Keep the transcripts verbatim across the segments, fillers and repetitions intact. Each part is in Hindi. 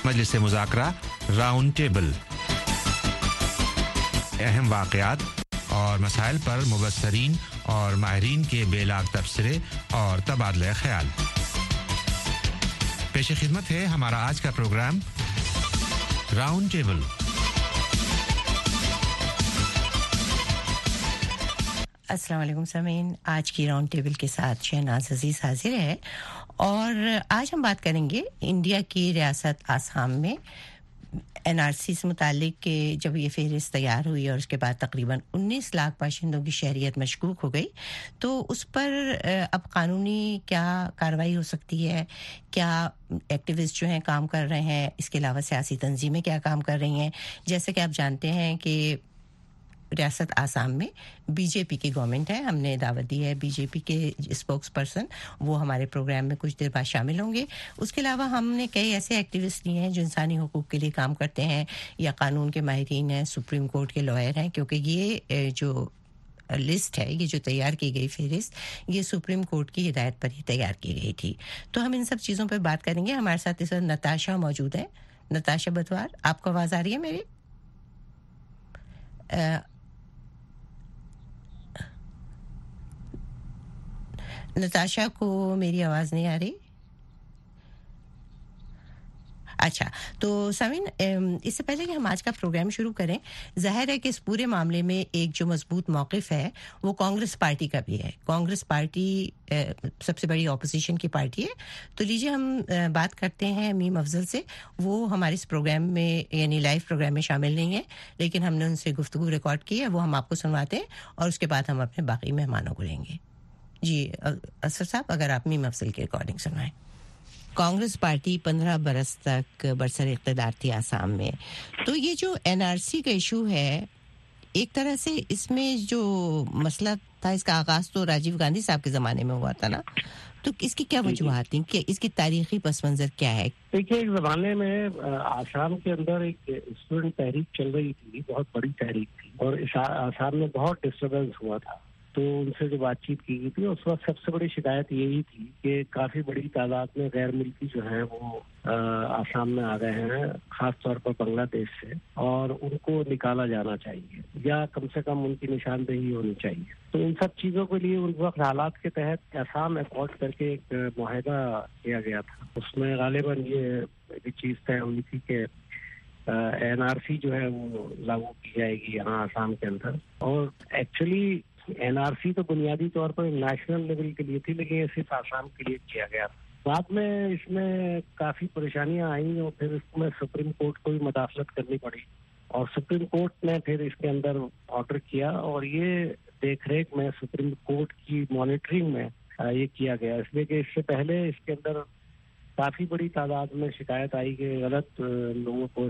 मजलिस मुज़ाकरा राउंड टेबल अहम वाक़यात और मसाइल पर मुबस्सरीन और माहिरीन के बेलाग तबसरे और तबादला ख्याल। पेश खिदमत है हमारा आज का प्रोग्राम राउंड टेबल। अस्सलाम वालेकुम सामीन, आज की राउंड टेबल के साथ शहनाज अजीज हाजिर है और आज हम बात करेंगे इंडिया की रियासत आसाम में एनआरसी से मुतालिक के जब ये फहरिस्त तैयार हुई और उसके बाद तकरीबन उन्नीस लाख बाशिंदों की शहरियत मशकूक हो गई, तो उस पर अब कानूनी क्या कार्रवाई हो सकती है, क्या एक्टिविस्ट जो हैं काम कर रहे हैं, इसके अलावा सियासी तंजीमें क्या काम कर रही हैं। जैसे कि आप जानते हैं कि रियासत आसाम में बीजेपी की गवर्नमेंट है, हमने दावत दी है बीजेपी के स्पोक्स पर्सन, वो हमारे प्रोग्राम में कुछ देर बाद शामिल होंगे। उसके अलावा हमने कई ऐसे एक्टिविस्ट लिए हैं जो इंसानी हुकूक के लिए काम करते हैं या कानून के माहिरीन हैं, सुप्रीम कोर्ट के लॉयर हैं, क्योंकि ये जो लिस्ट है, ये जो तैयार की गई फहरिस्त, ये सुप्रीम कोर्ट की हिदायत पर ही तैयार की गई थी। तो हम इन सब चीज़ों पर बात करेंगे। हमारे साथ इस वक्त नताशा मौजूद है। नताशा बतवार, आपको आवाज़ आ रही है मेरी? आ, नताशा को मेरी आवाज़ नहीं आ रही। अच्छा, तो समीन, इससे पहले कि हम आज का प्रोग्राम शुरू करें, जाहिर है कि इस पूरे मामले में एक जो मजबूत मौक़िफ़ है वो कांग्रेस पार्टी का भी है। कांग्रेस पार्टी सबसे बड़ी ऑपोजिशन की पार्टी है। तो लीजिए हम बात करते हैं मीम अफजल से। वो हमारे इस प्रोग्राम में यानी लाइव प्रोग्राम में शामिल नहीं है, लेकिन हमने उनसे गुफ्तगू रिकॉर्ड की है, वो हम आपको सुनवाते हैं और उसके बाद हम अपने बाकी मेहमानों को लेंगे। जी असर साहब, अगर आप मीम अफजल की रिकॉर्डिंग सुनवाएं। कांग्रेस पार्टी पंद्रह बरस तक बरसर इक़्तिदार थी आसाम में, तो ये जो एनआरसी का इशू है, एक तरह से इसमें जो मसला था, इसका आगाज तो राजीव गांधी साहब के ज़माने में हुआ था ना, तो इसकी क्या वजूहात थी, कि इसकी तारीखी पस मंज़र क्या है? देखिए, एक ज़माने में आसाम के अंदर एक स्टूडेंट तहरीक चल रही थी, बहुत बड़ी तहरीक थी, और इस आसाम में बहुत डिस्टर्बेंस हुआ था। तो उनसे जो बातचीत की गई थी, उस वक्त सबसे बड़ी शिकायत यही थी कि काफ़ी बड़ी तादाद में गैर मुल्की जो हैं वो आसाम में आ गए हैं, ख़ास तौर पर बांग्लादेश से, और उनको निकाला जाना चाहिए या कम से कम उनकी निशानदेही होनी चाहिए। तो इन सब चीज़ों के लिए उस वक्त हालात के तहत आसाम एकॉर्ड करके एक मुआहदा किया गया था। उसमें गालिबन ये चीज़ तय हुई थी कि एन आर सी जो है वो लागू की जाएगी यहाँ आसाम के अंदर। और एक्चुअली एनआरसी तो बुनियादी तौर पर नेशनल लेवल के लिए थी, लेकिन ये सिर्फ आसाम के लिए किया गया। बाद में इसमें काफ़ी परेशानियां आई और फिर इसमें सुप्रीम कोर्ट को भी मदाखलत करनी पड़ी, और सुप्रीम कोर्ट ने फिर इसके अंदर ऑर्डर किया, और ये देखरेख में सुप्रीम कोर्ट की मॉनिटरिंग में ये किया गया। इसलिए कि इससे पहले इसके अंदर काफ़ी बड़ी तादाद में शिकायत आई कि गलत लोगों को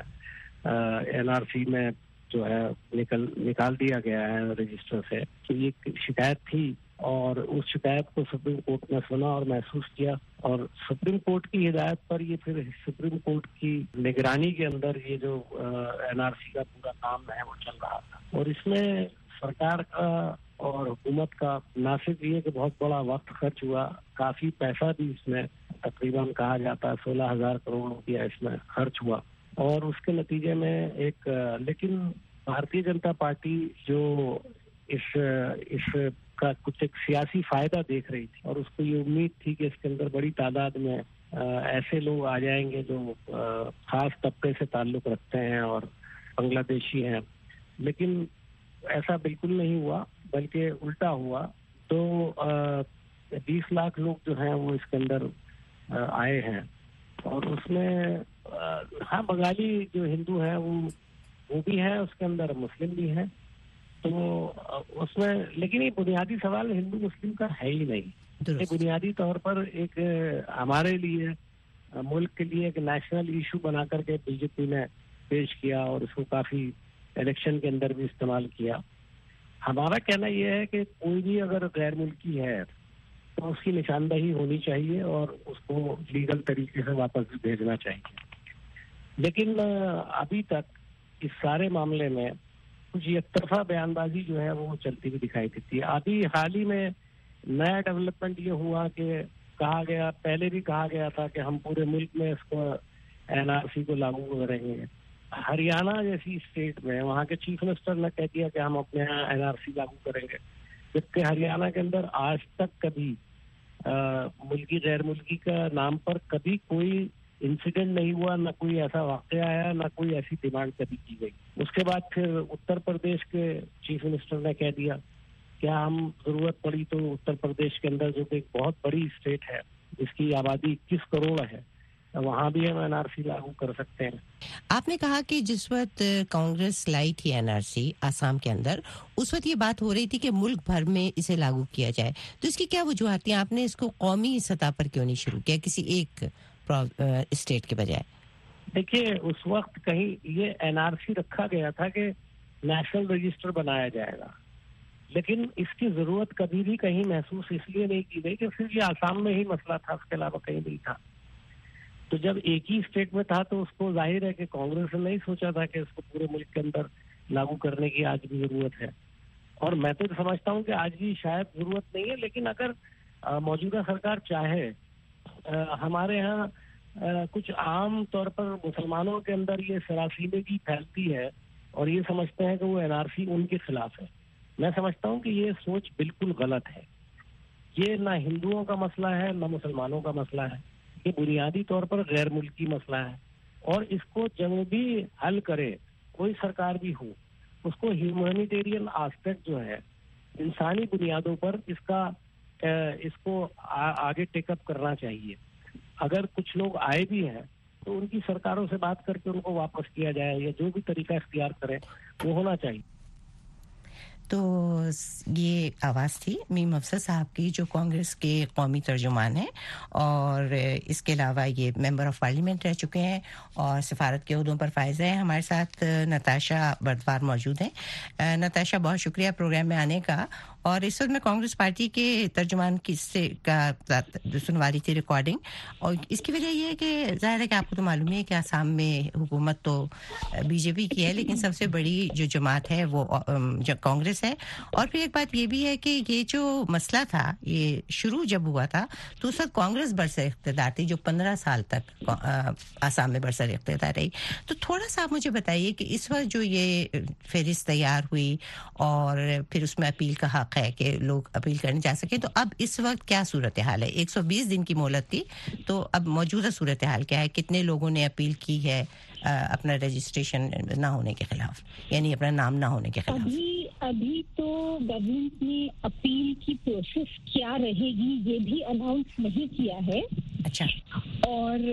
इसमें एनआरसी में जो है निकल निकाल दिया गया है रजिस्टर से। तो ये शिकायत थी और उस शिकायत को सुप्रीम कोर्ट ने सुना और महसूस किया, और सुप्रीम कोर्ट की हिदायत पर ये फिर सुप्रीम कोर्ट की निगरानी के अंदर ये जो एनआरसी का पूरा काम है वो चल रहा था। और इसमें सरकार का और हुकूमत का ना सिर्फ ये कि बहुत बड़ा वक्त खर्च हुआ, काफ़ी पैसा भी इसमें तकरीबन कहा जाता है सोलह हजार करोड़ रुपया इसमें खर्च हुआ, और उसके नतीजे में एक लेकिन भारतीय जनता पार्टी जो इस इस का कुछ एक सियासी फायदा देख रही थी, और उसको ये उम्मीद थी कि इसके अंदर बड़ी तादाद में ऐसे लोग आ जाएंगे जो खास तबके से ताल्लुक़ रखते हैं और बांग्लादेशी हैं। लेकिन ऐसा बिल्कुल नहीं हुआ, बल्कि उल्टा हुआ। तो बीस लाख लोग जो हैं वो इसके अंदर आए हैं, और उसमें हाँ बंगाली जो हिंदू हैं वो वो भी है, उसके अंदर मुस्लिम भी हैं। तो उसमें लेकिन ये बुनियादी सवाल हिंदू मुस्लिम का है ही नहीं। ये बुनियादी तौर पर एक हमारे लिए मुल्क के लिए एक नेशनल इशू बना करके बीजेपी ने पेश किया, और इसको काफ़ी इलेक्शन के अंदर भी इस्तेमाल किया। हमारा कहना यह है कि कोई भी अगर गैर मुल्की है तो उसकी निशानदेही होनी चाहिए और उसको लीगल तरीके से वापस भेजना चाहिए। लेकिन अभी तक इस सारे मामले में कुछ एकतरफा बयानबाजी जो है वो चलती हुई दिखाई देती है। अभी हाल ही में नया डेवलपमेंट ये हुआ कि कहा गया, पहले भी कहा गया था कि हम पूरे मुल्क में इसको एनआरसी को लागू करेंगे। हरियाणा जैसी स्टेट में वहाँ के चीफ मिनिस्टर ने कह दिया कि हम अपने यहाँ एनआरसी लागू करेंगे, जबकि हरियाणा के अंदर आज तक कभी आ, मुल्की गैर मुल्की का नाम पर कभी कोई इंसिडेंट नहीं हुआ, ना कोई ऐसा वाकया आया, ना कोई ऐसी डिमांड कभी की गई। उसके बाद फिर उत्तर प्रदेश के चीफ मिनिस्टर ने कह दिया क्या हम जरूरत पड़ी तो उत्तर प्रदेश के अंदर जो एक बहुत बड़ी स्टेट है जिसकी आबादी इक्कीस करोड़ है, वहां भी हम एनआरसी लागू कर सकते हैं। आपने कहा कि जिस वक्त कांग्रेस लाई थी एनआरसी आसाम के अंदर, उस वक्त ये बात हो रही थी कि मुल्क भर में इसे लागू किया जाए, तो इसकी क्या वजूहत थी? आपने इसको कौमी सतह पर क्यों नहीं शुरू किया किसी एक स्टेट के बजाय? देखिए, उस वक्त कहीं ये एनआरसी रखा गया था कि नेशनल रजिस्टर बनाया जाएगा, लेकिन इसकी जरूरत कभी भी कहीं महसूस इसलिए नहीं की गई कि सिर्फ ये आसाम में ही मसला था, उसके अलावा कहीं नहीं था। तो जब एक ही स्टेट में था तो उसको जाहिर है कि कांग्रेस ने नहीं सोचा था कि इसको पूरे मुल्क के अंदर लागू करने की आज भी जरूरत है। और मैं तो समझता हूँ कि आज भी शायद जरूरत नहीं है, लेकिन अगर मौजूदा सरकार चाहे, आ, हमारे यहाँ आ, कुछ आम तौर पर मुसलमानों के अंदर ये सरासीनगी फैलती है और ये समझते हैं कि वो एनआरसी उनके खिलाफ है। मैं समझता हूँ कि ये सोच बिल्कुल गलत है। ये ना हिंदुओं का मसला है ना मुसलमानों का मसला है, ये बुनियादी तौर पर गैर मुल्की मसला है। और इसको जब भी हल करे कोई सरकार भी हो, उसको ह्यूमैनिटेरियन एस्पेक्ट जो है, इंसानी बुनियादों पर इसका इसको आ, आगे टेकअप करना चाहिए। अगर कुछ लोग आए भी हैं तो उनकी सरकारों से बात करके उनको वापस किया जाए, या जो भी तरीका इख्तियार करें वो होना चाहिए। तो ये आवाज़ थी मीम अफसर साहब की, जो कांग्रेस के कौमी तर्जुमान हैं और इसके अलावा ये मेंबर ऑफ पार्लियामेंट रह चुके हैं और सिफारत के ओहदों पर फायज हैं। हमारे साथ नताशा बर्दवार मौजूद हैं। नताशा, बहुत शुक्रिया प्रोग्राम में आने का। और इस वक्त मैं कांग्रेस पार्टी के तर्जुमान की से का सुनवा रही थी रिकॉर्डिंग, और इसकी वजह यह है कि ज़ाहिर है कि आपको तो मालूम है कि आसाम में हुकूमत तो बीजेपी की है, लेकिन सबसे बड़ी जो जमात है वो कांग्रेस है। और फिर एक बात ये भी है कि ये जो मसला था, ये शुरू जब हुआ था तो उस वक्त कांग्रेस बरसर इख्तियार थी, जो पंद्रह साल तक आसाम में बरसर इख्तियार रही। तो थोड़ा सा आप मुझे बताइए कि इस वक्त जो ये फहरिस्त तैयार हुई और फिर उसमें अपील का हक है कि लोग अपील करने जा सके, तो अब इस वक्त क्या सूरत हाल है? एक सौ बीस दिन की मोहलत थी, तो अब मौजूदा सूरत हाल क्या है? कितने लोगों ने अपील की है आ, अपना रजिस्ट्रेशन ना होने के खिलाफ, यानी अपना नाम ना होने के खिलाफ? अभी अभी तो गवर्नमेंट ने अपील की प्रोसेस क्या रहेगी ये भी अनाउंस नहीं किया है। अच्छा। और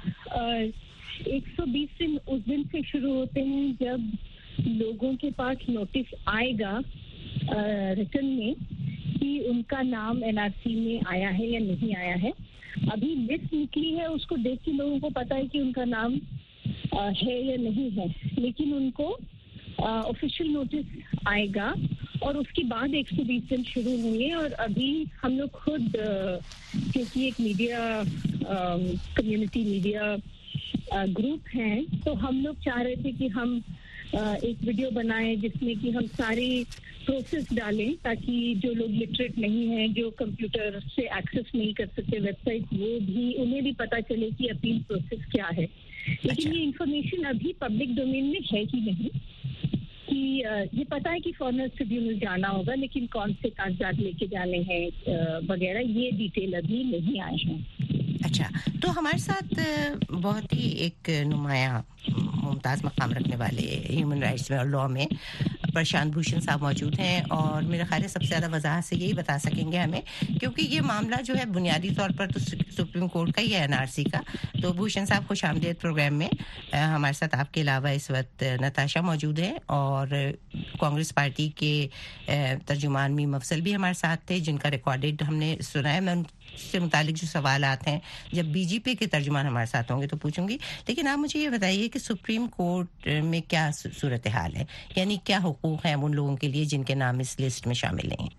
एक सौ बीस दिन उस दिन से शुरू होते हैं जब लोगों के पास नोटिस आएगा रिटर्न में कि उनका नाम एनआरसी में आया है या नहीं आया है। अभी लिस्ट निकली है, उसको देख के लोगों को पता है कि उनका नाम आ, है या नहीं है, लेकिन उनको ऑफिशियल नोटिस आएगा और उसके बाद एक सौ बीस दिन शुरू होंगे। और अभी हम लोग खुद क्योंकि एक मीडिया कम्युनिटी मीडिया ग्रुप है, तो हम लोग चाह रहे थे कि हम एक वीडियो बनाएं जिसमें कि हम सारी प्रोसेस डालें, ताकि जो लोग लिटरेट नहीं हैं, जो कंप्यूटर से एक्सेस नहीं कर सकते वेबसाइट, वो भी उन्हें भी पता चले कि अपील प्रोसेस क्या है। लेकिन अच्छा। ये इंफॉर्मेशन अभी पब्लिक डोमेन में है कि नहीं, कि ये पता है कि फॉरेनर्स ट्रिब्यूनल जाना होगा, लेकिन कौन से कागजात लेके जाने हैं वगैरह, ये डिटेल अभी नहीं आए हैं। अच्छा, तो हमारे साथ बहुत ही एक नुमाया मुमताज़ मकाम रखने वाले ह्यूमन राइट्स में और लॉ में प्रशांत भूषण साहब मौजूद हैं, और मेरा ख्याल है सबसे ज़्यादा वजाहत से यही बता सकेंगे हमें, क्योंकि ये मामला जो है बुनियादी तौर पर तो सुप्रीम कोर्ट का ही है, एनआरसी का। तो भूषण साहब, खुश आमदीद प्रोग्राम में। हमारे साथ आपके अलावा इस वक्त नताशा मौजूद है और कांग्रेस पार्टी के तर्जुमान मीम अफसल भी हमारे साथ थे, जिनका रिकॉर्डेड हमने सुना है। मैं उनसे मुतालिक जो सवाल आते हैं जब बीजेपी के तर्जुमान हमारे साथ होंगे तो पूछूंगी, लेकिन आप मुझे ये बताइए कि सुप्रीम कोर्ट में क्या सूरत हाल है, यानी क्या हुकूक हैं उन लोगों के लिए जिनके नाम इस लिस्ट में शामिल नहीं?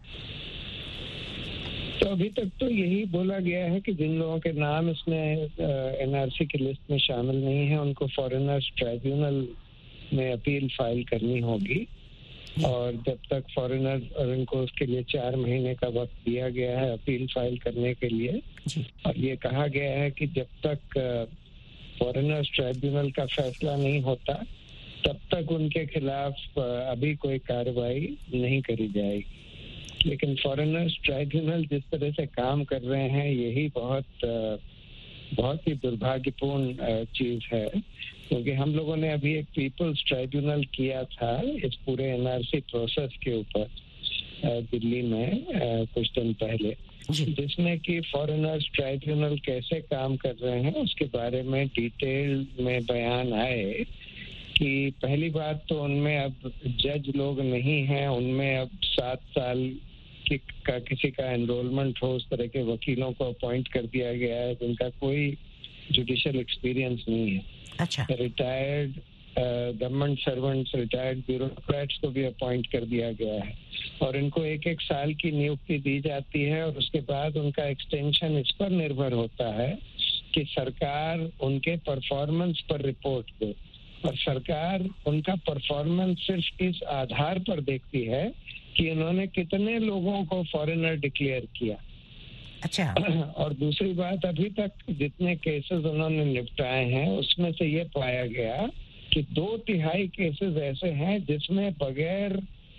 तो अभी तक तो यही बोला गया है कि जिन लोगों के नाम इसमें एनआरसी की लिस्ट में शामिल नहीं है, उनको फॉरेनर्स ट्राइब्यूनल में अपील फाइल करनी होगी, और जब तक फॉरेनर, और इनको उसके लिए चार महीने का वक्त दिया गया है अपील फाइल करने के लिए। और ये कहा गया है कि जब तक फॉरेनर्स ट्राइब्यूनल का फैसला नहीं होता तब तक उनके खिलाफ अभी कोई कार्रवाई नहीं करी जाएगी। लेकिन फॉरेनर्स ट्राइब्यूनल जिस तरह से काम कर रहे हैं यही बहुत बहुत ही दुर्भाग्यपूर्ण चीज है, क्योंकि हम लोगों ने अभी एक पीपल्स ट्राइब्यूनल किया था इस पूरे एनआरसी प्रोसेस के ऊपर दिल्ली में कुछ दिन पहले, जिसमें कि फॉरेनर्स ट्राइब्यूनल कैसे काम कर रहे हैं उसके बारे में डिटेल में बयान आए कि पहली बात तो उनमें अब जज लोग नहीं हैं, उनमें अब सात साल की का किसी का एनरोलमेंट हो उस तरह के वकीलों को अपॉइंट कर दिया गया है जिनका कोई जुडिशियल एक्सपीरियंस नहीं है। अच्छा। Retired government servants, retired bureaucrats को भी अपॉइंट कर दिया गया है और इनको एक एक साल की नियुक्ति दी जाती है और उसके बाद उनका एक्सटेंशन इस पर निर्भर होता है कि सरकार उनके परफॉर्मेंस पर रिपोर्ट दे, और सरकार उनका परफॉर्मेंस सिर्फ इस आधार पर देखती है कि उन्होंने कितने लोगों को फॉरेनर डिक्लेयर किया। अच्छा। और दूसरी बात, अभी तक जितने केसेस उन्होंने निपटाए हैं उसमें से ये पाया गया कि दो तिहाई केसेस ऐसे हैं जिसमें बगैर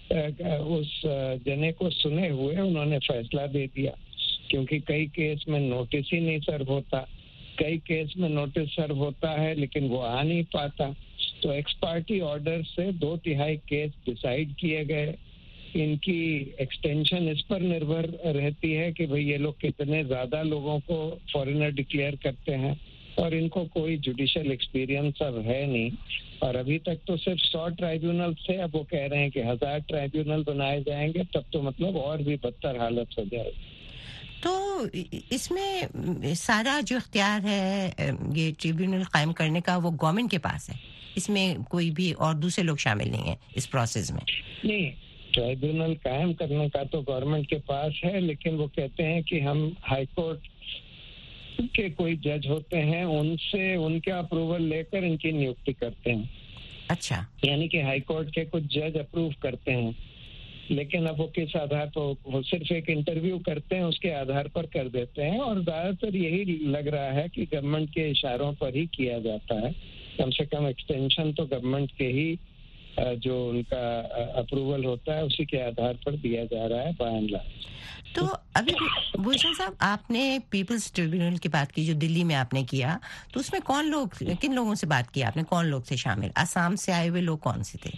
उस जने को सुने हुए उन्होंने फैसला दे दिया, क्योंकि कई केस में नोटिस ही नहीं सर्व होता, कई केस में नोटिस सर्व होता है लेकिन वो आ नहीं पाता। तो एक्स पार्टी ऑर्डर से दो तिहाई केस डिसाइड किए गए। इनकी एक्सटेंशन इस पर निर्भर रहती है कि भाई ये लोग कितने ज्यादा लोगों को फॉरेनर डिक्लेयर करते हैं, और इनको कोई जुडिशियल एक्सपीरियंस अब है नहीं। और अभी तक तो सिर्फ सौ ट्राइब्यूनल थे, अब वो कह रहे हैं कि हजार ट्राइब्यूनल बनाए जाएंगे, तब तो मतलब और भी बदतर हालत हो जाएगी। तो इसमें सारा जो इख्तियार है ये ट्रिब्यूनल कायम करने का वो गवर्नमेंट के पास है, इसमें कोई भी और दूसरे लोग शामिल नहीं है इस प्रोसेस में? नहीं, ट्राइब्यूनल कायम करने का तो गवर्नमेंट के पास है, लेकिन वो कहते हैं कि हम हाई कोर्ट के कोई जज होते हैं उनसे उनके अप्रूवल लेकर इनकी नियुक्ति करते हैं। अच्छा। यानी कि हाई कोर्ट के कुछ जज अप्रूव करते हैं, लेकिन अब वो किस आधार पर, वो सिर्फ एक इंटरव्यू करते हैं उसके आधार पर कर देते हैं, और ज्यादातर यही लग रहा है कि गवर्नमेंट के इशारों पर ही किया जाता है। कम से कम एक्सटेंशन तो गवर्नमेंट के ही जो उनका अप्रूवल होता है उसी के आधार पर दिया जा रहा है बाय एंड लार्ज। तो अभी भूषण साहब, आपने पीपल्स ट्रिब्यूनल की बात की जो दिल्ली में आपने किया, तो उसमें कौन लोग, किन लोगों से बात की आपने, कौन लोग थे शामिल? असम से आए हुए लोग कौन से थे?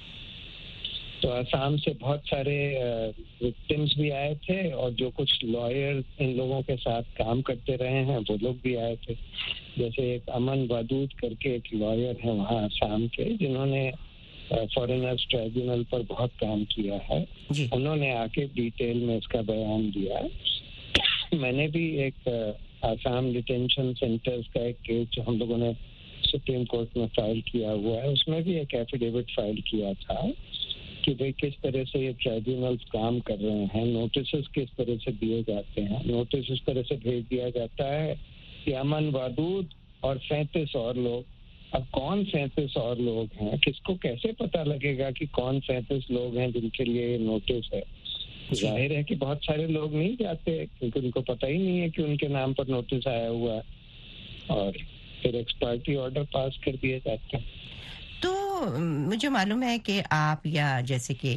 तो असम से बहुत सारे विक्टिम्स भी आए थे, और जो कुछ लॉयर इन लोगों के साथ काम करते रहे हैं वो लोग भी आए थे। जैसे एक अमन वादूद करके एक लॉयर है वहाँ असम के, जिन्होंने फॉरेनर्स ट्राइब्यूनल पर बहुत काम किया है, उन्होंने आके डिटेल में इसका बयान दिया। मैंने भी एक आसाम डिटेंशन सेंटर्स का एक केस जो हम लोगों ने सुप्रीम कोर्ट में फाइल किया हुआ है, उसमें भी एक एफिडेविट फाइल किया था कि भाई किस तरह से ये ट्राइब्यूनल्स काम कर रहे हैं, नोटिस किस तरह से दिए जाते हैं। नोटिस इस तरह से भेज दिया जाता है कि अमन वादूद और सैंतीस और लोग, अब कौन सैंतीस और लोग हैं, किसको कैसे पता लगेगा कि कौन सैंतीस लोग हैं जिनके लिए ये नोटिस है? जाहिर है कि बहुत सारे लोग नहीं जाते क्योंकि उनको पता ही नहीं है कि उनके नाम पर नोटिस आया हुआ है, और फिर एक्स पार्टी ऑर्डर पास कर दिए जाते हैं। तो मुझे मालूम है कि आप, या जैसे कि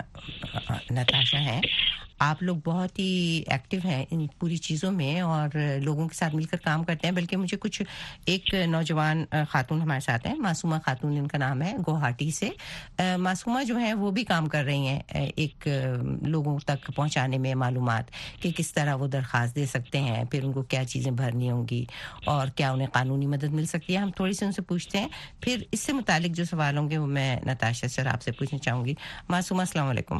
नताशा हैं, आप लोग बहुत ही एक्टिव हैं इन पूरी चीज़ों में और लोगों के साथ मिलकर काम करते हैं। बल्कि मुझे कुछ एक नौजवान खातून हमारे साथ हैं, मासूमा खातून इनका नाम है, गुवाहाटी से। मासूमा जो है वो भी काम कर रही हैं एक लोगों तक पहुंचाने में मालूमात कि किस तरह वो दरख्वास्त दे सकते हैं, फिर उनको क्या चीज़ें भरनी होंगी और क्या उन्हें कानूनी मदद मिल सकती है। हम थोड़ी सी उनसे पूछते हैं, फिर इससे मुतालिक जो सवाल होंगे वो मैं नताशा सर आपसे पूछना चाहूँगी। मासूमा, अस्सलाम वालेकुम।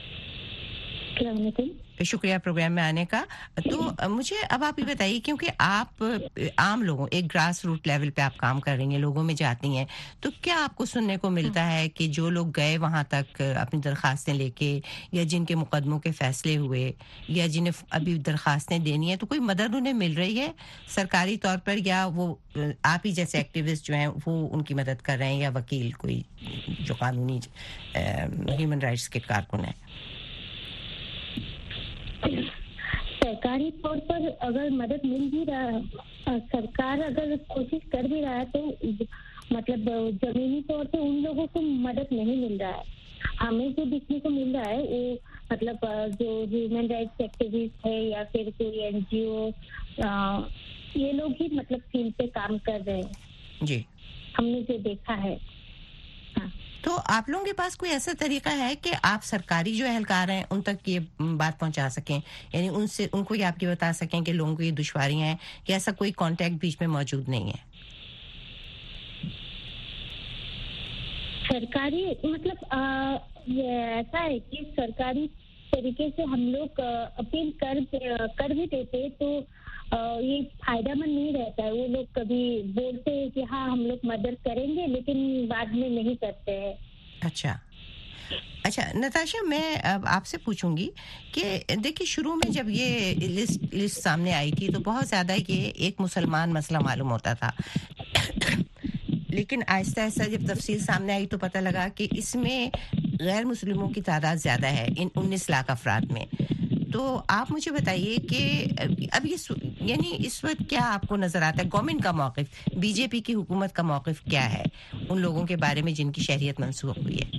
शुक्रिया प्रोग्राम में आने का। तो मुझे अब आप ये बताइए, क्योंकि आप आम लोगों, एक ग्रास रूट लेवल पे आप काम कर रही हैं, लोगों में जाती हैं, तो क्या आपको सुनने को मिलता है कि जो लोग गए वहां तक अपनी दरखास्तें लेके, या जिनके मुकदमों के फैसले हुए, या जिन्हें अभी दरखास्तें देनी है, तो कोई मदद उन्हें मिल रही है सरकारी तौर पर, या वो आप ही जैसे एक्टिविस्ट जो हैं वो उनकी मदद कर रहे हैं, या वकील कोई जो कानूनी ह्यूमन राइट्स के कारकुन है? सरकारी तौर पर अगर मदद मिल भी रहा, सरकार अगर कोशिश कर भी रहा है तो मतलब जमीनी तौर पे उन लोगों को मदद नहीं मिल रहा है। हमें जो देखने को मिल रहा है वो मतलब जो ह्यूमन राइट्स एक्टिविस्ट है या फिर कोई एनजीओ, ये लोग ही मतलब फील्ड पे काम कर रहे हैं जी, हमने जो देखा है। हाँ। तो आप लोगों के पास कोई ऐसा तरीका है कि आप सरकारी जो एहलकार हैं उन तक ये बात पहुंचा सकें, यानी उनसे उनको ये आपकी बता सकें कि लोगों को ये दुश्वारियां हैं, कि ऐसा कोई कांटेक्ट बीच में मौजूद नहीं है? सरकारी मतलब आ, ये ऐसा है कि सरकारी तरीके से हम लोग अपील कर कर भी देते तो आ, ये फायदामंद नहीं रहता है। वो लोग कभी बोलते हैं कि हाँ हम लोग मदद करेंगे, लेकिन बाद में नहीं करते हैं। अच्छा अच्छा नताशा, मैं अब आपसे पूछूंगी कि देखिए शुरू में जब ये लिस्ट लिस्ट सामने आई थी तो बहुत ज़्यादा ये एक मुसलमान मसला मालूम होता था, लेकिन आहिस्ता आहिस्ता जब तफसील सामने आई तो पता लगा कि इसमें गैर मुस्लिमों की तादाद ज़्यादा है इन उन्नीस लाख अफराद में। तो आप मुझे बताइए कि अब ये यानी इस वक्त क्या आपको नज़र आता है, गवर्नमेंट का मौक़िफ़, बीजेपी की हुकूमत का मौक़िफ़ क्या है उन लोगों के बारे में जिनकी शहरियत मंसूख हुई है?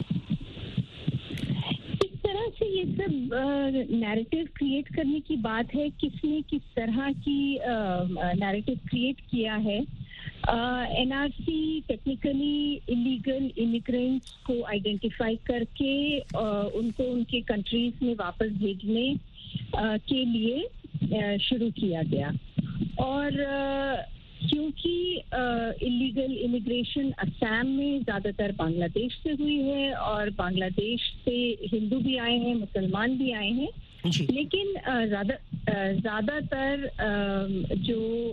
इस तरह से ये सब नैरेटिव क्रिएट करने की बात है, किसने किस तरह की नैरेटिव क्रिएट किया है। एनआरसी टेक्निकली इलीगल इमिग्रेंट्स को आइडेंटिफाई करके uh, उनको उनके कंट्रीज में वापस भेजने uh, के लिए uh, शुरू किया गया। और uh, क्योंकि इलीगल uh, इमिग्रेशन असम में ज़्यादातर बांग्लादेश से हुई है और बांग्लादेश से हिंदू भी आए हैं, मुसलमान भी आए हैं, लेकिन ज़्यादा ज़्यादातर जो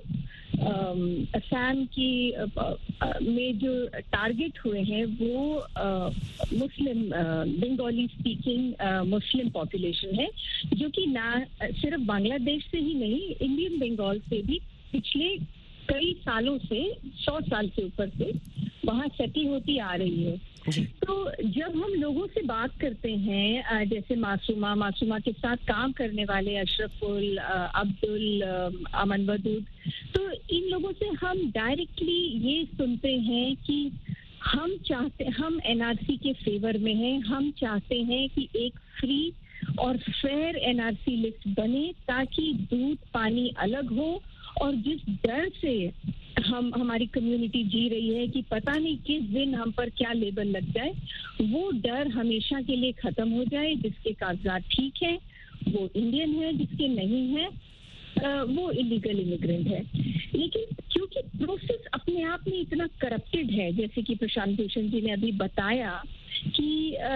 असम की में जो टारगेट हुए हैं वो Muslim Bengali speaking Muslim population है, जो कि ना सिर्फ बांग्लादेश से ही नहीं, इंडियन बंगाल से भी पिछले कई सालों से, सौ साल से ऊपर से वहाँ सेटल होती आ रही है। तो जब हम लोगों से बात करते हैं, जैसे मासूमा मासूमा के साथ काम करने वाले अशरफुल, अब्दुल, अमन वदूद, तो इन लोगों से हम डायरेक्टली ये सुनते हैं कि हम चाहते हम एनआरसी के फेवर में हैं, हम चाहते हैं कि एक फ्री और फेयर एनआरसी लिस्ट बने ताकि दूध पानी अलग हो, और जिस डर से हम हमारी कम्युनिटी जी रही है कि पता नहीं किस दिन हम पर क्या लेबल लग जाए, वो डर हमेशा के लिए खत्म हो जाए। जिसके कागजात ठीक है वो इंडियन है, जिसके नहीं है वो इलीगल इमिग्रेंट है। लेकिन क्योंकि प्रोसेस अपने आप में इतना करप्टेड है, जैसे कि प्रशांत भूषण जी ने अभी बताया कि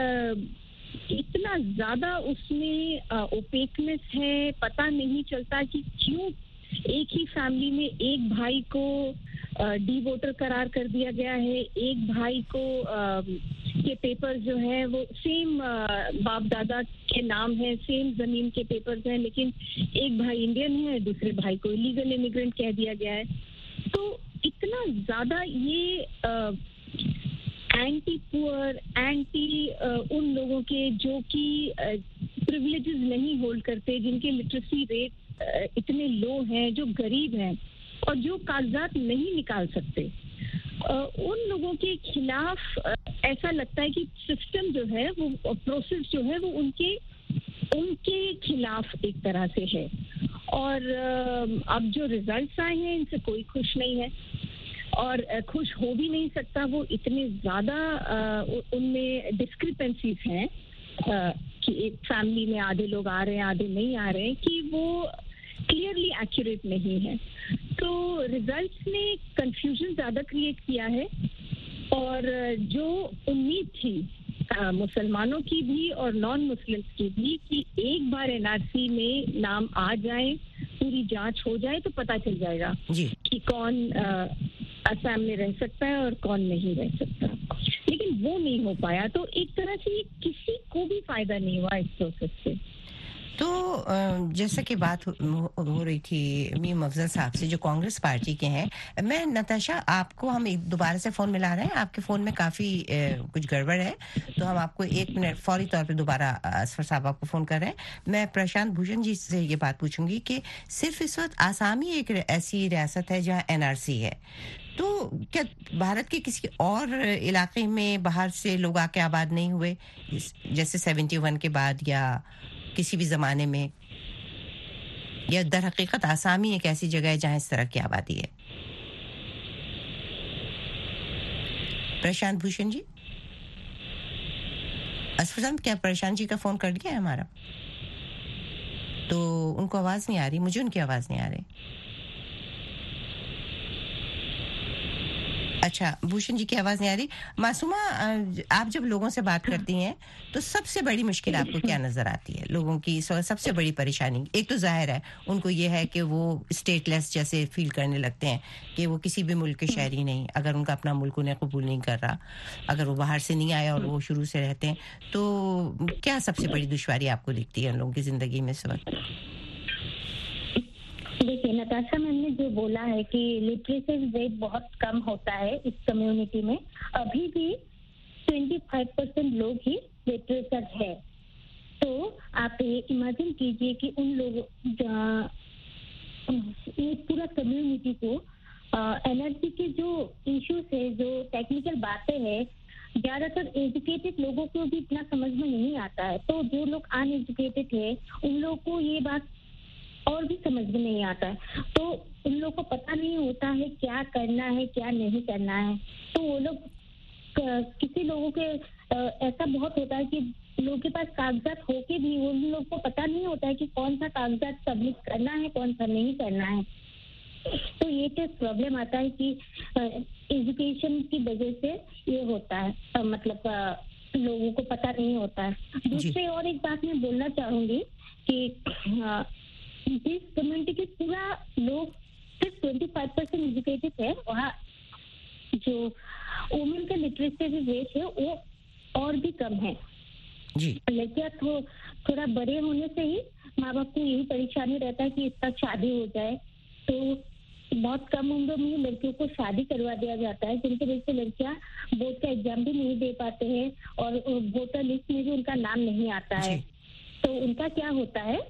इतना ज्यादा उसमें ओपेकनेस है, पता नहीं चलता कि क्यों एक ही फैमिली में एक भाई को डी वोटर करार कर दिया गया है, एक भाई को आ, के पेपर जो है वो सेम बाप दादा के नाम है, सेम जमीन के पेपर्स हैं, लेकिन एक भाई इंडियन है, दूसरे भाई को इलीगल इमिग्रेंट कह दिया गया है। तो इतना ज्यादा ये एंटी पुअर, एंटी उन लोगों के जो कि प्रिविलेजेस नहीं होल्ड करते, जिनके लिटरेसी रेट इतने लो हैं, जो गरीब हैं और जो कागजात नहीं निकाल सकते, उन लोगों के खिलाफ ऐसा लगता है कि सिस्टम जो है वो, प्रोसेस जो है वो उनके उनके खिलाफ एक तरह से है। और अब जो रिजल्ट्स आए हैं इनसे कोई खुश नहीं है और खुश हो भी नहीं सकता। वो इतने ज़्यादा उनमें डिस्क्रिपेंसीज हैं कि एक फैमिली में आधे लोग आ रहे हैं, आधे नहीं आ रहे हैं, कि वो क्लियरली एक्यूरेट नहीं है। तो रिजल्ट्स ने कंफ्यूजन ज़्यादा क्रिएट किया है, और जो उम्मीद थी आ, मुसलमानों की भी और नॉन मुस्लिम्स की भी कि एक बार एनआरसी में नाम आ जाए, पूरी जांच हो जाए तो पता चल जाएगा कि कौन असम में रह सकता है और कौन नहीं रह सकता, लेकिन वो नहीं हो पाया। तो एक तरह से ये किसी को भी फायदा नहीं हुआ इस प्रोसेस से। तो जैसा कि बात हो, हो रही थी मीम अफजल साहब से जो कांग्रेस पार्टी के हैं, मैं नताशा आपको हम एक दोबारा से फ़ोन मिला रहे हैं, आपके फ़ोन में काफ़ी कुछ गड़बड़ है, तो हम आपको एक मिनट फौरी तौर पे दोबारा असफर साहब आपको फ़ोन कर रहे हैं। मैं प्रशांत भूषण जी से ये बात पूछूंगी कि सिर्फ इस वक्त आसाम ही एक ऐसी रियासत है जहाँ एनआरसी है, तो क्या भारत के किसी और इलाके में बाहर से लोग आके आबाद नहीं हुए जैसे सेवेंटी वन के बाद या किसी भी जमाने में, या दर हकीकत आसाम ही एक ऐसी जगह है जहां इस तरह की आबादी है? प्रशांत भूषण जी, असफर साहब, क्या प्रशांत जी का फोन कट गया है हमारा? तो उनको आवाज नहीं आ रही, मुझे उनकी आवाज नहीं आ रही। अच्छा, भूषण जी की आवाज नहीं आ रही। मासूमा, आप जब लोगों से बात करती हैं तो सबसे बड़ी मुश्किल आपको क्या नजर आती है? लोगों की सबसे बड़ी परेशानी, एक तो जाहिर है उनको ये है कि वो स्टेटलेस जैसे फील करने लगते हैं कि वो किसी भी मुल्क के शहरी नहीं, अगर उनका अपना मुल्क उन्हें कबूल नहीं कर रहा, अगर वो बाहर से नहीं आए और वो शुरू से रहते हैं, तो क्या सबसे बड़ी दुश्वारी आपको दिखती है उन लोगों की जिंदगी में इस वक्त? देखिए नताशा मैम ने जो बोला है कि लिटरेसी रेट बहुत कम होता है इस कम्युनिटी में, अभी भी पच्चीस परसेंट लोग ही लिटरेचर है। तो आप ये इमेजिन कीजिए कि उन लोगों ये पूरा कम्युनिटी को एनर्जी के जो इश्यूज है, जो टेक्निकल बातें हैं, ज्यादातर एजुकेटेड लोगों को भी इतना समझ में नहीं आता है। तो जो लोग अनएजुकेटेड है उन लोगों को ये बात और भी समझ में नहीं आता है, तो उन लोगों को पता नहीं होता है क्या करना है क्या नहीं करना है। तो वो लोग, किसी लोगों के ऐसा बहुत होता है कि लोगों के पास कागजात होके भी उन लोगों को पता नहीं होता है कि कौन सा कागजात सबमिट करना है कौन सा नहीं करना है। तो ये तो प्रॉब्लम आता है कि एजुकेशन की वजह से ये होता है, मतलब लोगों को पता नहीं होता है। दूसरे और एक बात मैं बोलना चाहूंगी कि जिस कम्युनिटी के पूरा लोग सिर्फ पच्चीस परसेंट एजुकेटेड है, वहाँ जो वुमेन का लिटरेसी रेट है वो और भी कम है जी। लड़कियां तो थोड़ा बड़े होने से ही माँ बाप को यही परेशानी रहता है कि इसका शादी हो जाए, तो बहुत कम उम्र में लड़कियों को शादी करवा दिया जाता है, जिनकी वजह से लड़कियां बोर्ड का एग्जाम भी नहीं दे पाते हैं और वोटर लिस्ट में भी उनका नाम नहीं आता है। तो उनका क्या होता है,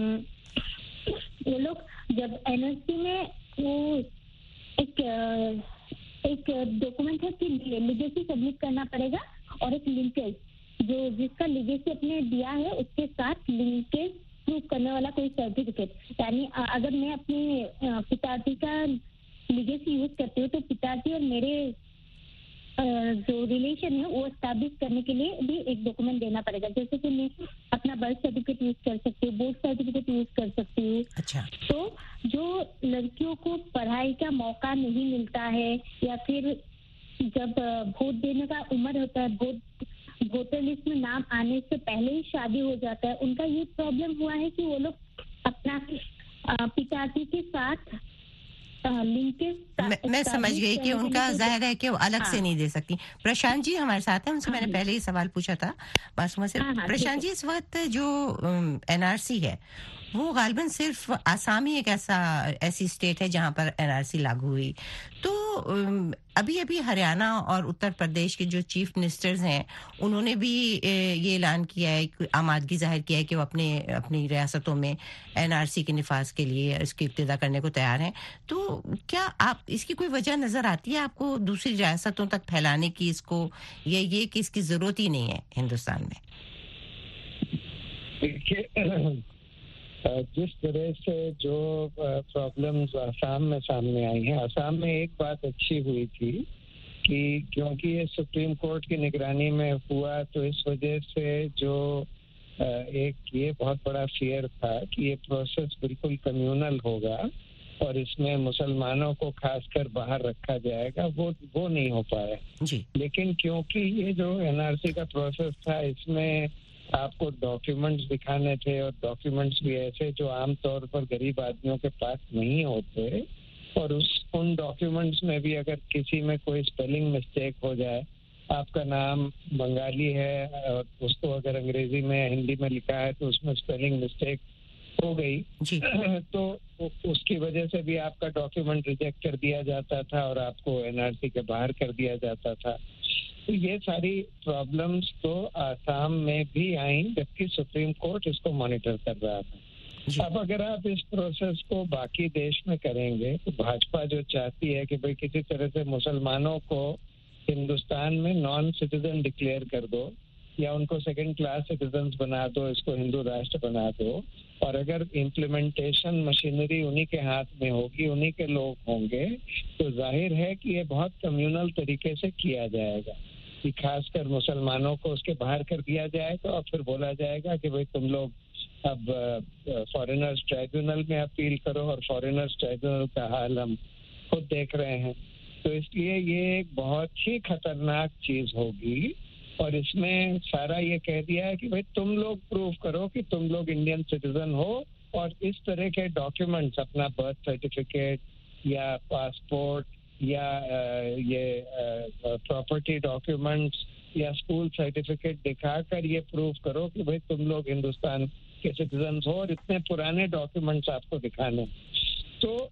वो लोग जब एनएससी में वो एक एक डॉक्यूमेंट है कि लिगेसी सबमिट करना पड़ेगा और एक लिंकेज, जो जिसका लिगेसी अपने दिया है उसके साथ लिंकेज प्रूव करने वाला कोई सर्टिफिकेट। यानी अगर मैं अपने पिताजी का लिगेसी यूज करती हूँ तो पिताजी और मेरे जो रिलेशन है वो एस्टैब्लिश करने के लिए भी एक डॉक्यूमेंट देना पड़ेगा। जैसे कि मैं अपना बर्थ सर्टिफिकेट यूज कर सकती हूँ, बोर्ड सर्टिफिकेट यूज कर सकती हूँ। अच्छा। तो जो लड़कियों को पढ़ाई का मौका नहीं मिलता है या फिर जब वोट देने का उम्र होता है, वोट वोटर लिस्ट में नाम आने से पहले ही शादी हो जाता है, उनका ये प्रॉब्लम हुआ है कि वो लोग अपना पिताजी के साथ मैं, मैं समझ गई कि उनका जाहिर है कि वो अलग हाँ। से नहीं दे सकती। प्रशांत जी हमारे साथ हैं, उनसे हाँ। मैंने पहले ही सवाल पूछा था मासूमा से। हाँ, हाँ, प्रशांत जी, इस वक्त जो एनआरसी है वो गालिबन सिर्फ आसाम ही एक ऐसा ऐसी स्टेट है जहां पर एनआरसी लागू हुई, तो अभी अभी हरियाणा और उत्तर प्रदेश के जो चीफ मिनिस्टर्स हैं उन्होंने भी ये ऐलान किया है, आमादगी जाहिर किया है कि वो अपने अपनी रियासतों में एनआरसी के निफाज के लिए इसकी इब्तिदा करने को तैयार हैं। तो क्या आप इसकी कोई वजह नजर आती है आपको दूसरी रियासतों तक फैलाने की इसको, या ये कि इसकी जरूरत ही नहीं है हिंदुस्तान में? जिस तरह से जो प्रॉब्लम्स आसाम में सामने आई हैं, आसाम में एक बात अच्छी हुई थी कि क्योंकि ये सुप्रीम कोर्ट की निगरानी में हुआ, तो इस वजह से जो एक ये बहुत बड़ा फियर था कि ये प्रोसेस बिल्कुल कम्युनल होगा और इसमें मुसलमानों को खासकर बाहर रखा जाएगा, वो वो नहीं हो पाया जी। लेकिन क्योंकि ये जो एनआरसी का प्रोसेस था, इसमें आपको डॉक्यूमेंट्स दिखाने थे और डॉक्यूमेंट्स भी ऐसे जो आमतौर पर गरीब आदमियों के पास नहीं होते, और उस उन डॉक्यूमेंट्स में भी अगर किसी में कोई स्पेलिंग मिस्टेक हो जाए, आपका नाम बंगाली है और उसको अगर अंग्रेजी में हिंदी में लिखा है तो उसमें स्पेलिंग मिस्टेक हो गई तो उसकी वजह से भी आपका डॉक्यूमेंट रिजेक्ट कर दिया जाता था और आपको एनआरसी के बाहर कर दिया जाता था। तो ये सारी प्रॉब्लम्स तो आसाम में भी आई, जबकि सुप्रीम कोर्ट इसको मॉनिटर कर रहा था। अब अगर आप इस प्रोसेस को बाकी देश में करेंगे तो भाजपा जो चाहती है कि भाई किसी तरह से मुसलमानों को हिंदुस्तान में नॉन सिटीजन डिक्लेयर कर दो या उनको सेकंड क्लास सिटीजन्स बना दो, इसको हिंदू राष्ट्र बना दो, और अगर इम्प्लीमेंटेशन मशीनरी उन्हीं के हाथ में होगी, उन्हीं के लोग होंगे, तो जाहिर है कि ये बहुत कम्युनल तरीके से किया जाएगा कि खासकर मुसलमानों को उसके बाहर कर दिया जाएगा और फिर बोला जाएगा कि भाई तुम लोग अब फॉरेनर्स ट्राइब्यूनल में अपील करो, और फॉरेनर्स ट्राइब्यूनल का हाल हम खुद देख रहे हैं। तो इसलिए ये एक बहुत ही खतरनाक चीज होगी, और इसमें सारा ये कह दिया है कि भाई तुम लोग प्रूव करो कि तुम लोग इंडियन सिटीजन हो, और इस तरह के डॉक्यूमेंट्स, अपना बर्थ सर्टिफिकेट या पासपोर्ट या ये प्रॉपर्टी डॉक्यूमेंट्स या स्कूल सर्टिफिकेट दिखाकर ये प्रूव करो कि भाई तुम लोग हिंदुस्तान के सिटीजन हो, और इतने पुराने डॉक्यूमेंट्स आपको दिखाने। तो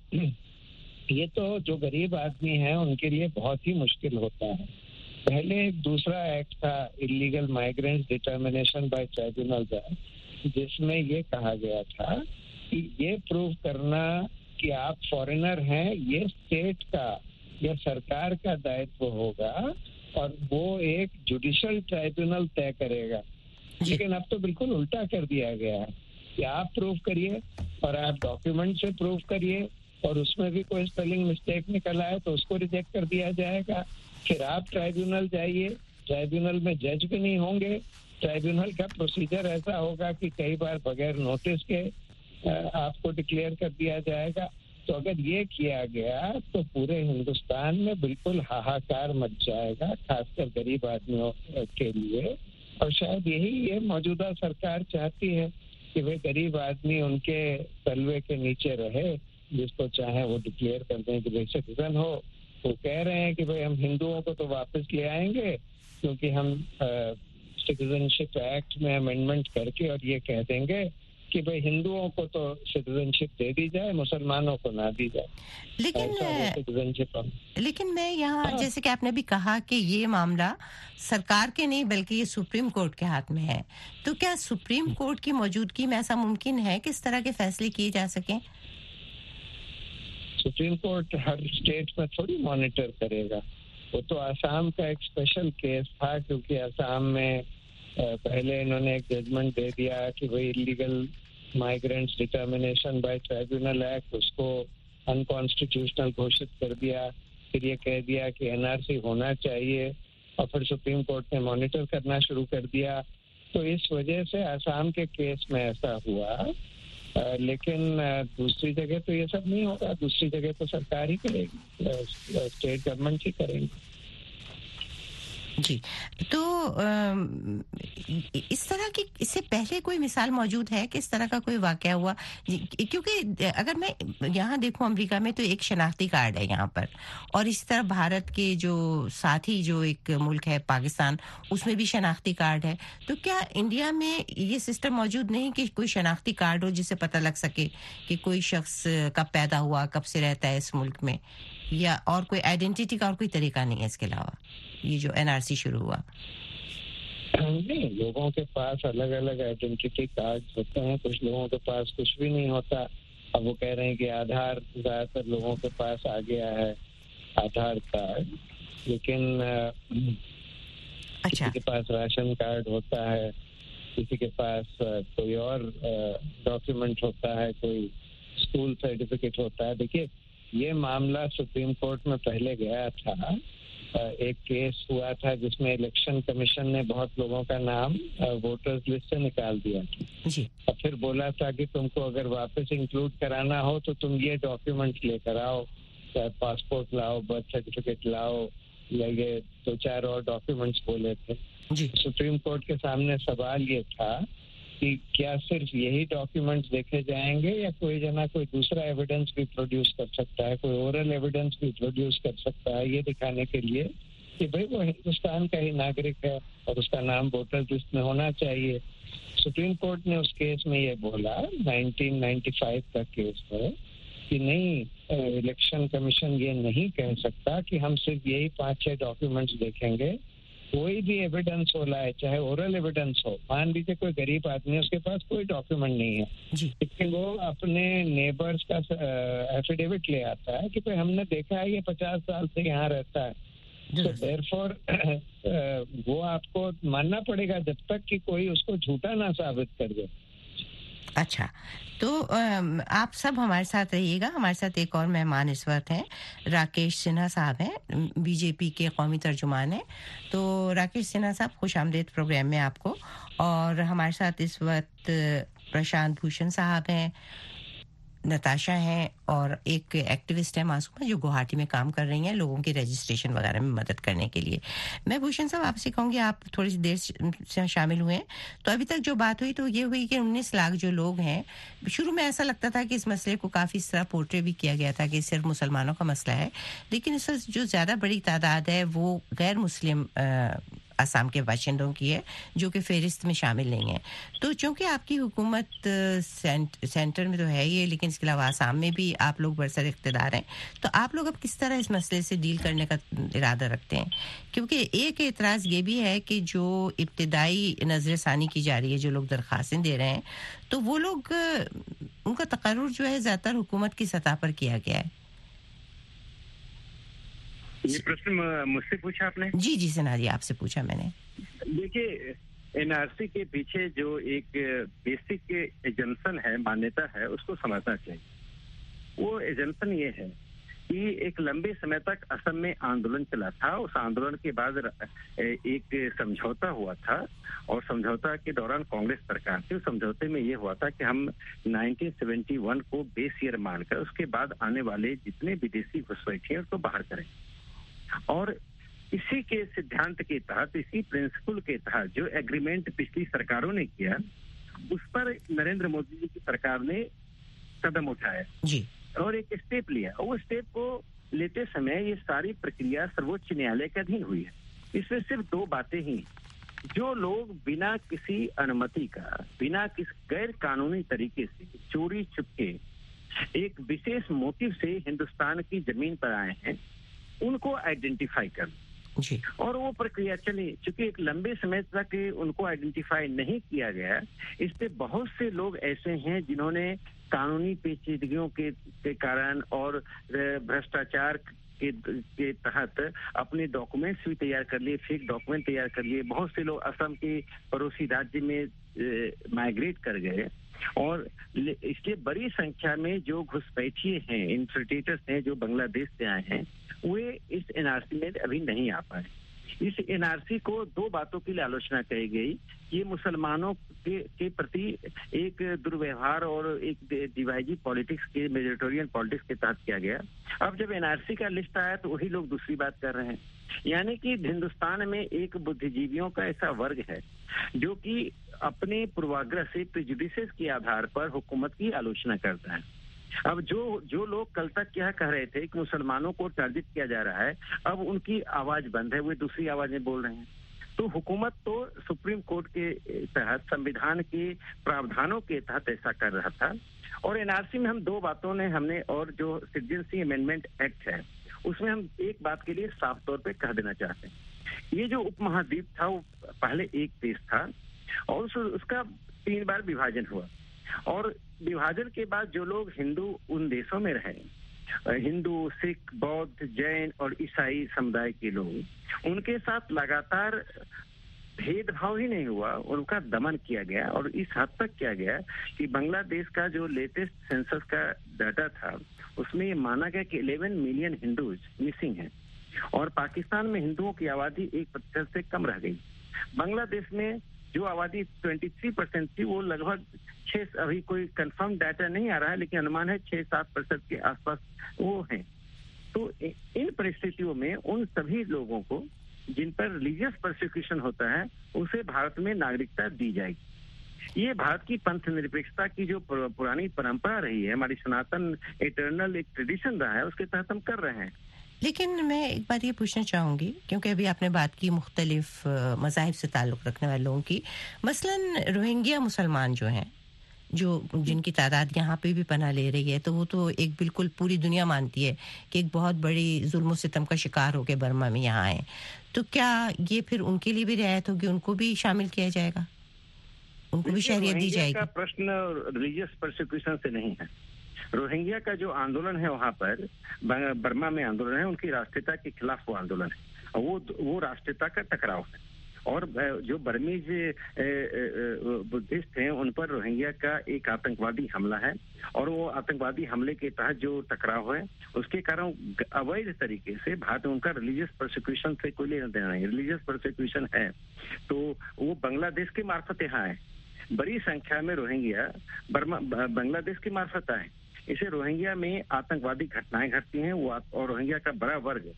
ये तो जो गरीब आदमी है उनके लिए बहुत ही मुश्किल होता है। पहले एक दूसरा एक्ट था, illegal migrants determination by tribunal act, जिसमें ये कहा गया था कि ये प्रूव करना कि आप फॉरेनर हैं ये स्टेट का या सरकार का दायित्व होगा, और वो एक जुडिशियल ट्राइब्यूनल तय करेगा। लेकिन अब तो बिल्कुल उल्टा कर दिया गया है कि आप प्रूव करिए और आप डॉक्यूमेंट से प्रूव करिए, और उसमें भी कोई स्पेलिंग मिस्टेक निकला है तो उसको रिजेक्ट कर दिया जाएगा। फिर आप ट्राइब्यूनल जाइए, ट्राइब्यूनल में जज भी नहीं होंगे, ट्राइब्यूनल का प्रोसीजर ऐसा होगा कि कई बार बगैर नोटिस के आपको डिक्लेयर कर दिया जाएगा। तो अगर ये किया गया तो पूरे हिंदुस्तान में बिल्कुल हाहाकार मच जाएगा, खासकर गरीब आदमियों के लिए। और शायद यही ये मौजूदा सरकार चाहती है कि वे गरीब आदमी उनके तलवे के नीचे रहे, जिसको चाहे वो डिक्लेयर कर दें कि भाई सिटीजन हो। वो कह रहे हैं कि भाई हम हिंदुओं को तो वापस ले आएंगे, क्योंकि हम सिटीजनशिप एक्ट में अमेंडमेंट करके और ये कह देंगे कि भाई हिंदुओं को तो सिटीजनशिप दे दी जाए, मुसलमानों को ना दी जाए। लेकिन सिटीजनशिप लेकिन मैं यहाँ, जैसे कि आपने भी कहा कि ये मामला सरकार के नहीं बल्कि ये सुप्रीम कोर्ट के हाथ में है, तो क्या सुप्रीम कोर्ट की मौजूदगी में ऐसा मुमकिन है कि इस तरह के फैसले किए जा सकें? सुप्रीम कोर्ट हर स्टेट में थोड़ी मॉनिटर करेगा। वो तो आसाम का एक स्पेशल केस था, क्योंकि आसाम में पहले इन्होंने एक जजमेंट दे दिया कि भाई illegal migrants determination by tribunal act, उसको अनकॉन्स्टिट्यूशनल घोषित कर दिया। फिर ये कह दिया कि एनआरसी होना चाहिए, और फिर सुप्रीम कोर्ट ने मॉनिटर करना शुरू कर दिया। तो इस वजह से आसाम के केस में ऐसा हुआ। आ, लेकिन दूसरी जगह तो ये सब नहीं होगा, दूसरी जगह तो सरकार ही करेगी, स्टेट गवर्नमेंट ही करेंगी। जी, तो इस तरह की इससे पहले कोई मिसाल मौजूद है कि इस तरह का कोई वाकया हुआ? क्योंकि अगर मैं यहाँ देखूं, अमेरिका में तो एक शनाख्ती कार्ड है यहाँ पर, और इसी तरह भारत के जो साथी जो एक मुल्क है पाकिस्तान, उसमें भी शनाख्ती कार्ड है। तो क्या इंडिया में ये सिस्टम मौजूद नहीं कि कोई शनाख्ती कार्ड हो जिससे पता लग सके कि कोई शख्स कब पैदा हुआ, कब से रहता है इस मुल्क में, या और कोई आइडेंटिटी का और कोई तरीका नहीं है इसके अलावा ये जो एनआरसी शुरू हुआ? नहीं, लोगों के पास अलग अलग आइडेंटिटी कार्ड होते हैं, कुछ लोगों के पास कुछ भी नहीं होता। अब वो कह रहे हैं कि आधार ज्यादातर लोगों के पास आ गया है, आधार कार्ड, लेकिन अच्छा। किसी के पास राशन कार्ड होता है, किसी के पास कोई और डॉक्यूमेंट होता है, कोई स्कूल सर्टिफिकेट होता है। देखिए, ये मामला सुप्रीम कोर्ट में पहले गया था, एक केस हुआ था जिसमें इलेक्शन कमीशन ने बहुत लोगों का नाम वोटर्स लिस्ट से निकाल दिया था जी। और फिर बोला था कि तुमको अगर वापस इंक्लूड कराना हो तो तुम ये डॉक्यूमेंट लेकर आओ, पासपोर्ट लाओ, बर्थ सर्टिफिकेट लाओ, या ये दो चार और डॉक्यूमेंट्स बोले थे जी। सुप्रीम कोर्ट के सामने सवाल ये था कि क्या सिर्फ यही डॉक्यूमेंट्स देखे जाएंगे या कोई जना कोई दूसरा एविडेंस भी प्रोड्यूस कर सकता है, कोई ओरल एविडेंस भी प्रोड्यूस कर सकता है, ये दिखाने के लिए कि भाई वो हिंदुस्तान का ही नागरिक है और उसका नाम वोटर लिस्ट में होना चाहिए। सुप्रीम कोर्ट ने उस केस में ये बोला, नाइनटीन नाइंटी फाइव का केस है, कि नहीं, इलेक्शन कमीशन ये नहीं कह सकता कि हम सिर्फ यही पांच छह डॉक्यूमेंट्स देखेंगे, कोई भी एविडेंस हो लाए, चाहे ओरल एविडेंस हो। मान लीजिए कोई गरीब आदमी है, उसके पास कोई डॉक्यूमेंट नहीं है, लेकिन वो अपने नेबर्स का एफिडेविट ले आता है कि भाई हमने देखा है ये पचास साल से यहाँ रहता है, तो देयरफॉर वो आपको मानना पड़ेगा जब तक कि कोई उसको झूठा ना साबित कर दे। अच्छा, तो आप सब हमारे साथ रहिएगा। हमारे साथ एक और मेहमान इस वक्त हैं, राकेश सिन्हा साहब हैं, बीजेपी के कौमी तर्जुमान हैं। तो राकेश सिन्हा साहब, खुश आमदीद प्रोग्राम में आपको। और हमारे साथ इस वक्त प्रशांत भूषण साहब हैं, नताशा हैं, और एक एक्टिविस्ट है मासूमा, जो गुवाहाटी में काम कर रही हैं लोगों के रजिस्ट्रेशन वगैरह में मदद करने के लिए। मैं भूषण साहब आपसे कहूँगी, आप थोड़ी सी देर से शामिल हुए हैं, तो अभी तक जो बात हुई तो ये हुई कि उन्नीस लाख जो लोग हैं, शुरू में ऐसा लगता था कि इस मसले को काफ़ी इस तरह पोर्ट्रे भी किया गया था कि सिर्फ मुसलमानों का मसला है, लेकिन इस वक्त जो ज़्यादा बड़ी तादाद है वो गैर मुस्लिम असम के बाशिंदों की है, जो कि फेरिस्त में शामिल नहीं है। तो चूंकि आपकी हुकूमत सेंट, सेंटर में तो है ये, लेकिन इसके अलावा असम में भी आप लोग बरसर इख्तिदार हैं, तो आप लोग अब किस तरह इस मसले से डील करने का इरादा रखते हैं? क्योंकि एक एतराज़ ये भी है कि जो इब्तिदाई नज़रसानी की जा रही है, जो लोग दरख्वास्तें दे रहे हैं, तो वो लोग, उनका तकर्रुर जो है ज़्यादातर हुकूमत की सतह पर किया गया है। ये प्रश्न मुझसे पूछा आपने? जी जी सिन्हा जी, आपसे पूछा मैंने। देखिए, एनआरसी के पीछे जो एक बेसिक एजम्पशन है, मान्यता है, उसको समझना चाहिए। वो एजम्पशन ये है कि एक लंबे समय तक असम में आंदोलन चला था। उस आंदोलन के बाद एक समझौता हुआ था, और समझौता के दौरान कांग्रेस सरकार थी। उस समझौते में ये हुआ था कि हम नाइनटीन सेवेंटी वन को बेस ईयर मानकर उसके बाद आने वाले जितने विदेशी घुसपैठी हैं उसको बाहर करें। और इसी के सिद्धांत के तहत, इसी प्रिंसिपल के तहत जो एग्रीमेंट पिछली सरकारों ने किया, उस पर नरेंद्र मोदी जी की सरकार ने कदम उठाया जी, और एक स्टेप लिया। और वो स्टेप को लेते समय ये सारी प्रक्रिया सर्वोच्च न्यायालय के अधीन हुई है। इसमें सिर्फ दो बातें ही, जो लोग बिना किसी अनुमति का, बिना किसी गैर कानूनी तरीके से चोरी छुपके एक विशेष मोटिव से हिंदुस्तान की जमीन पर आए हैं, उनको आइडेंटिफाई कर जी। और वो प्रक्रिया चली। चूंकि एक लंबे समय तक उनको आइडेंटिफाई नहीं किया गया, इस पे बहुत से लोग ऐसे हैं जिन्होंने कानूनी पेचीदगियों के, के कारण और भ्रष्टाचार के, के तहत अपने डॉक्यूमेंट्स भी तैयार कर लिए, फेक डॉक्यूमेंट तैयार कर लिए। बहुत से लोग असम के पड़ोसी राज्य में माइग्रेट कर गए, और इसलिए बड़ी संख्या में जो घुसपैठिए हैं, इन्फिल्ट्रेटर्स हैं, जो बांग्लादेश से आए हैं, वे इस एनआरसी में अभी नहीं आ पाए। इस एनआरसी को दो बातों के लिए आलोचना कही गई। ये मुसलमानों के, के प्रति एक दुर्व्यवहार और एक डिवाइजिव पॉलिटिक्स के, मेजोरिटेरियन पॉलिटिक्स के तहत किया गया। अब जब एनआरसी का लिस्ट आया तो वही लोग दूसरी बात कर रहे हैं। यानी कि हिंदुस्तान में एक बुद्धिजीवियों का ऐसा वर्ग है जो कि अपने पूर्वाग्रह से, प्रेजुडिसेस के आधार पर हुकूमत की आलोचना करता है। अब जो जो लोग कल तक क्या कह रहे थे कि मुसलमानों को टारगेट किया जा रहा है, अब उनकी आवाज बंद है, वे दूसरी आवाज में बोल रहे हैं। तो हुकूमत तो सुप्रीम कोर्ट के तहत, संविधान के प्रावधानों के तहत ऐसा कर रहा था। और एनआरसी में हम दो बातों ने हमने, और जो सिटीजनशिप अमेंडमेंट एक्ट है, उसमें हम एक बात के लिए साफ तौर पे कह देना चाहते हैं। ये जो उपमहाद्वीप था वो पहले एक देश था, और उस, उसका तीन बार विभाजन हुआ। और विभाजन के बाद जो लोग हिंदू उन देशों में रहे, हिंदू, सिख, बौद्ध, जैन और ईसाई समुदाय के लोग, उनके साथ लगातार भेदभाव ही नहीं हुआ, उनका दमन किया गया। और इस हद तक किया गया कि बांग्लादेश का जो लेटेस्ट सेंसस का डाटा था, उसमें ये माना गया कि ग्यारह मिलियन हिंदूज मिसिंग हैं, और पाकिस्तान में हिंदुओं की आबादी एक प्रतिशत से कम रह गई। बांग्लादेश में जो आबादी तेईस परसेंट थी, वो लगभग छह, अभी कोई कंफर्म डाटा नहीं आ रहा है, लेकिन अनुमान है छह सात प्रतिशत के आसपास वो हैं। तो इन परिस्थितियों में उन सभी लोगों को जिन पर रिलीजियस प्रोसिक्यूशन होता है, उसे भारत में नागरिकता दी जाएगी। ये भारत की पंथ निरपेक्षता की जो पुरानी परंपरा रही है, हमारी सनातन इटर्नल एक ट्रेडिशन रहा है, उसके तहत हम कर रहे हैं। लेकिन मैं एक बात ये पूछना चाहूँगी, क्योंकि अभी आपने बात की मुख्तलिफ मज़ाहिब से ताल्लुक़ रखने वाले लोगों की, मसलन रोहिंग्या मुसलमान जो हैं, जो जिनकी तादाद यहाँ पे भी पनाह ले रही है, तो वो तो एक बिल्कुल पूरी दुनिया मानती है कि एक बहुत बड़ी जुल्म सितम का शिकार होकर बर्मा में यहाँ आए, तो क्या ये फिर उनके लिए भी रियायत होगी, उनको भी शामिल किया जाएगा, उनको भी शहरियत दी जाएगी? प्रश्न रिलीजियस परसिक्यूशन से नहीं है। रोहिंग्या का जो आंदोलन है वहाँ पर बर्मा में आंदोलन है, उनकी राष्ट्रीयता के खिलाफ वो आंदोलन है, वो वो राष्ट्रीयता का टकराव है। और जो बर्मीज बुद्धिस्ट हैं उन पर रोहिंग्या का एक आतंकवादी हमला है, और वो आतंकवादी हमले के तहत जो टकराव है उसके कारण अवैध तरीके से भारत में उनका रिलीजियस प्रोसिक्यूशन से कोई लेना देना नहीं। रिलीजियस प्रोसिक्यूशन है तो वो बांग्लादेश के मार्फत यहाँ है, बड़ी संख्या में रोहिंग्या बर्मा बांग्लादेश के मार्फत आए। इसे रोहिंग्या में आतंकवादी घटनाएं घटती हैं, वो और रोहिंग्या का बड़ा वर्ग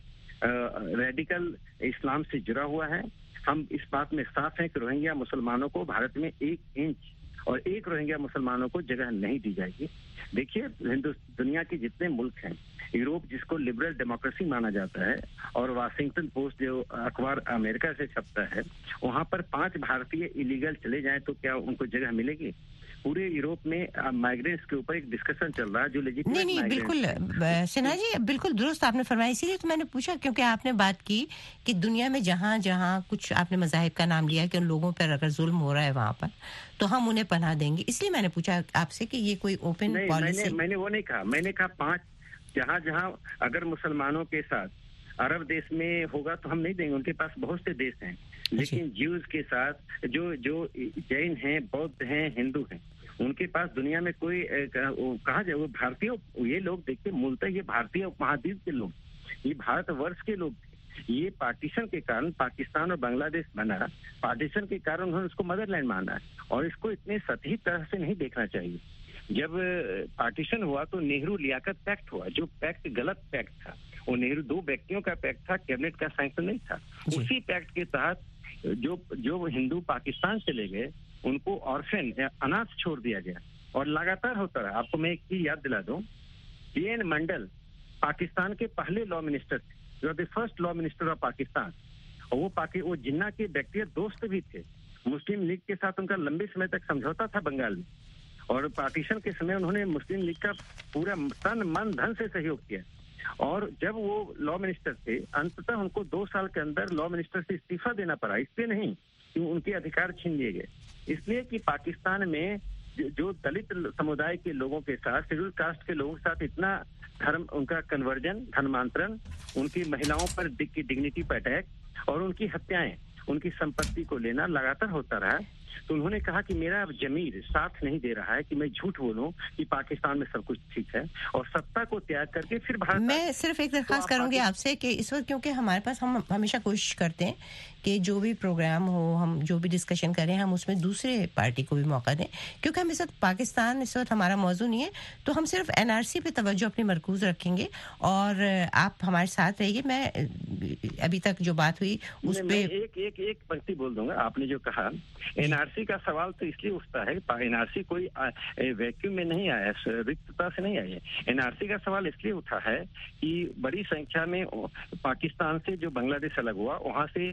रेडिकल इस्लाम से जुड़ा हुआ है। हम इस बात में साफ हैं कि रोहिंग्या मुसलमानों को भारत में एक इंच और एक रोहिंग्या मुसलमानों को जगह नहीं दी जाएगी। देखिए, हिंदू दुनिया के जितने मुल्क हैं, यूरोप जिसको लिबरल डेमोक्रेसी माना जाता है, और वाशिंगटन पोस्ट जो अखबार अमेरिका से छपता है, वहां पर पांच भारतीय इलीगल चले जाएं तो क्या उनको जगह मिलेगी? पूरे यूरोप में माइग्रेंट्स के ऊपर एक डिस्कशन चल रहा है जो लेजिटिमेट नहीं नहीं बिल्कुल सिन्हा जी, बिल्कुल दुरुस्त आपने फरमाया, इसीलिए तो मैंने पूछा, क्योंकि आपने बात की कि दुनिया में जहाँ जहाँ कुछ आपने मज़ाहिब का नाम लिया कि उन लोगों पर अगर जुल्म हो रहा है वहाँ पर तो हम उन्हें पनाह देंगे, इसलिए मैंने पूछा आपसे कि ये कोई ओपन पॉलिसी। मैंने, मैंने वो नहीं कहा, मैंने कहा पांच जहाँ जहाँ अगर मुसलमानों के साथ अरब देश में होगा तो हम नहीं देंगे, उनके पास बहुत से देश हैं, लेकिन ज्यूज के साथ जो जो जैन हैं, बौद्ध हैं, हिंदू हैं, उनके पास दुनिया में कोई कहा जाए वो भारतीय, ये लोग देखते मूलतः ये भारतीय उपमहाद्वीप के लोग, ये भारतवर्ष के लोग, ये पार्टीशन के कारण पाकिस्तान और बांग्लादेश बना, पार्टीशन के कारण उन्होंने उसको मदरलैंड माना, और इसको इतने सतही तरह से नहीं देखना चाहिए। जब पार्टीशन हुआ तो नेहरू लियाकत पैक्ट हुआ, जो पैक्ट गलत पैक्ट था, वो नेहरू दो व्यक्तियों का पैक्ट था, कैबिनेट का सैंक्शन नहीं था। उसी पैक्ट के तहत जो जो हिंदू पाकिस्तान चले गए उनको ऑर्फेन अनाथ छोड़ दिया गया, और लगातार होता रहा। आपको मैं एक चीज याद दिला दूं, डी एन मंडल पाकिस्तान के पहले लॉ मिनिस्टर थे, जो the first law minister of Pakistan, और वो पाकि वो जिन्ना के व्यक्तिगत दोस्त भी थे। मुस्लिम लीग के साथ उनका लंबे समय तक समझौता था बंगाल में, और पार्टीशन के समय उन्होंने मुस्लिम लीग का पूरा तन मन धन से सहयोग किया, और जब वो लॉ मिनिस्टर थे अंततः उनको दो साल के अंदर लॉ मिनिस्टर से इस्तीफा देना पड़ा, इसलिए नहीं कि उनके अधिकार छीन लिए गए, इसलिए कि पाकिस्तान में जो दलित समुदाय के लोगों के साथ, शेड्यूल कास्ट के लोगों के साथ इतना धर्म, उनका कन्वर्जन, धर्मांतरण, उनकी महिलाओं पर की डिग्निटी पर अटैक और उनकी हत्याएं, उनकी संपत्ति को लेना लगातार होता रहा। तो उन्होंने कहा कि मेरा जमीर साथ नहीं दे रहा है कि मैं झूठ बोलूं कि पाकिस्तान में सब कुछ ठीक है, और सत्ता को त्याग करके फिर भारत। मैं सिर्फ एक दरख्वास्त तो करूंगी आपसे कि इस वक्त, क्योंकि हमारे पास, हम हमेशा कोशिश करते हैं कि जो भी प्रोग्राम हो, हम जो भी डिस्कशन करें, हम उसमें दूसरे पार्टी को भी मौका दें, क्योंकि हम इस वक्त पाकिस्तान इस वक्त हमारा मौजू नहीं है, तो हम सिर्फ एनआरसी पे तवज्जो अपनी मरकूज रखेंगे, और आप हमारे साथ रहिए। मैं अभी तक जो बात हुई उस पर एक एक एक पंक्ति बोल दूंगा। आपने जो कहा एनआरसी का सवाल तो इसलिए उठता है, एनआरसी कोई वैक्यूम में नहीं आया, रिक्तता से नहीं आई है। एनआरसी का सवाल इसलिए उठा है कि बड़ी संख्या में पाकिस्तान से जो बांग्लादेश अलग हुआ, वहां से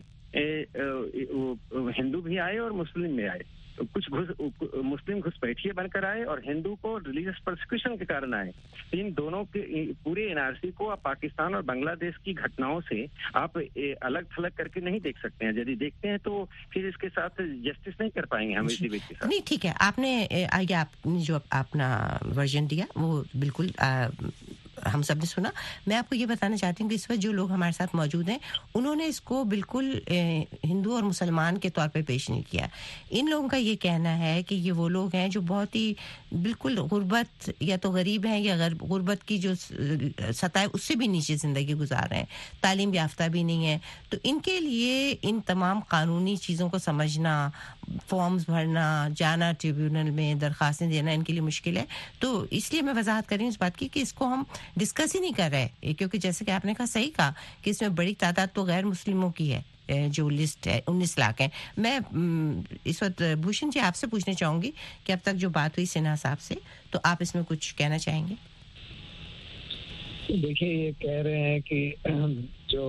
हिंदू भी आए और मुस्लिम भी आए, कुछ घुस मुस्लिम घुसपैठिए बनकर आए और हिंदू को रिलीजियस प्रोसिक्यूशन के कारण आए। इन दोनों के पूरे एनआरसी को आप पाकिस्तान और बांग्लादेश की घटनाओं से आप अलग थलग करके नहीं देख सकते हैं। यदि देखते हैं तो फिर इसके साथ जस्टिस नहीं कर पाएंगे हम इसी व्यक्ति के साथ। नहीं, ठीक है, आपने आगे आपने जो अपना वर्जन दिया वो बिल्कुल आ, हम सब ने सुना। मैं आपको ये बताना चाहती हूँ कि इस वक्त जो लोग हमारे साथ मौजूद हैं उन्होंने इसको बिल्कुल हिंदू और मुसलमान के तौर पे पेश नहीं किया। इन लोगों का ये कहना है कि ये वो लोग हैं जो बहुत ही बिल्कुल गुर्बत, या तो गरीब हैं या गुर्बत की जो सतह है उससे भी नीचे ज़िंदगी गुजार रहे हैं, तालीम याफ्ता भी नहीं है। तो इनके लिए इन तमाम कानूनी चीज़ों को समझना, फॉर्म्स भरना, जाना ट्रिब्यूनल में, दरख्वास्तें देना इनके लिए मुश्किल है। तो इसलिए मैं वजाहत कर रही हूँ इस बात की कि इसको हम डिस्कस ही नहीं कर रहे, क्योंकि जैसे कि आपने कहा, सही कहा कि इसमें बड़ी तादाद तो गैर मुस्लिमों की है, जो लिस्ट है उन्नीस लाख है। मैं इस वक्त भूषण जी आपसे पूछना चाहूंगी कि अब तक जो बात हुई सिन्हा साहब से, तो आप इसमें कुछ कहना चाहेंगे? देखिए, ये कह रहे हैं कि जो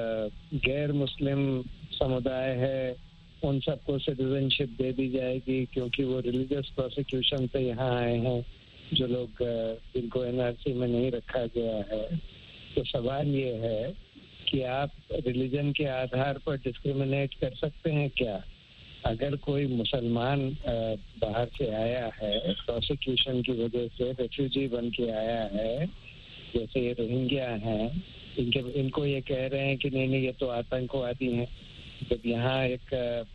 गैर मुस्लिम समुदाय है उन सबको सिटीजनशिप दे दी जाएगी क्योंकि वो रिलीजियस प्रोसिक्यूशन से यहाँ आए हैं, जो लोग जिनको एनआरसी में नहीं रखा गया है। तो सवाल ये है कि आप रिलीजन के आधार पर डिस्क्रिमिनेट कर सकते हैं क्या? अगर कोई मुसलमान बाहर से आया है प्रोसिक्यूशन की वजह से, रेफ्यूजी बन के आया है, जैसे ये रोहिंग्या हैं, इनके इनको ये कह रहे हैं कि नहीं नहीं ये तो आतंकवादी हैं। जब यहाँ एक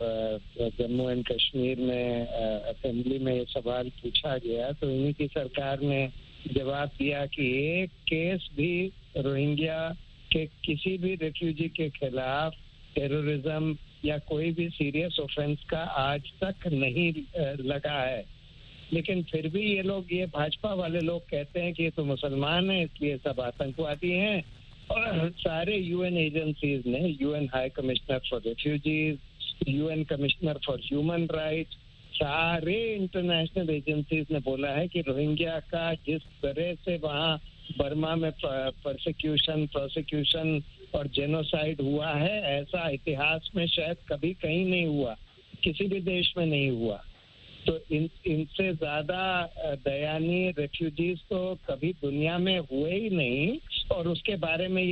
जम्मू एंड कश्मीर में असेंबली में ये सवाल पूछा गया तो इन्हीं की सरकार ने जवाब दिया कि एक केस भी रोहिंग्या के किसी भी रेफ्यूजी के खिलाफ टेररिज्म या कोई भी सीरियस ऑफेंस का आज तक नहीं लगा है। लेकिन फिर भी ये लोग, ये भाजपा वाले लोग कहते हैं कि ये तो मुसलमान हैं इसलिए सब आतंकवादी हैं। और सारे यूएन एजेंसीज ने, UN high commissioner for refugees, UN commissioner for human rights, सारे इंटरनेशनल एजेंसीज ने बोला है कि रोहिंग्या का जिस तरह से वहाँ बर्मा में परसिक्यूशन, प्रोसिक्यूशन और जेनोसाइड हुआ है, ऐसा इतिहास में शायद कभी कहीं नहीं हुआ, किसी भी देश में नहीं हुआ। तो इन इनसे ज्यादा दयानीय रेफ्यूजीज तो कभी दुनिया में हुए ही नहीं। और उसके बारे में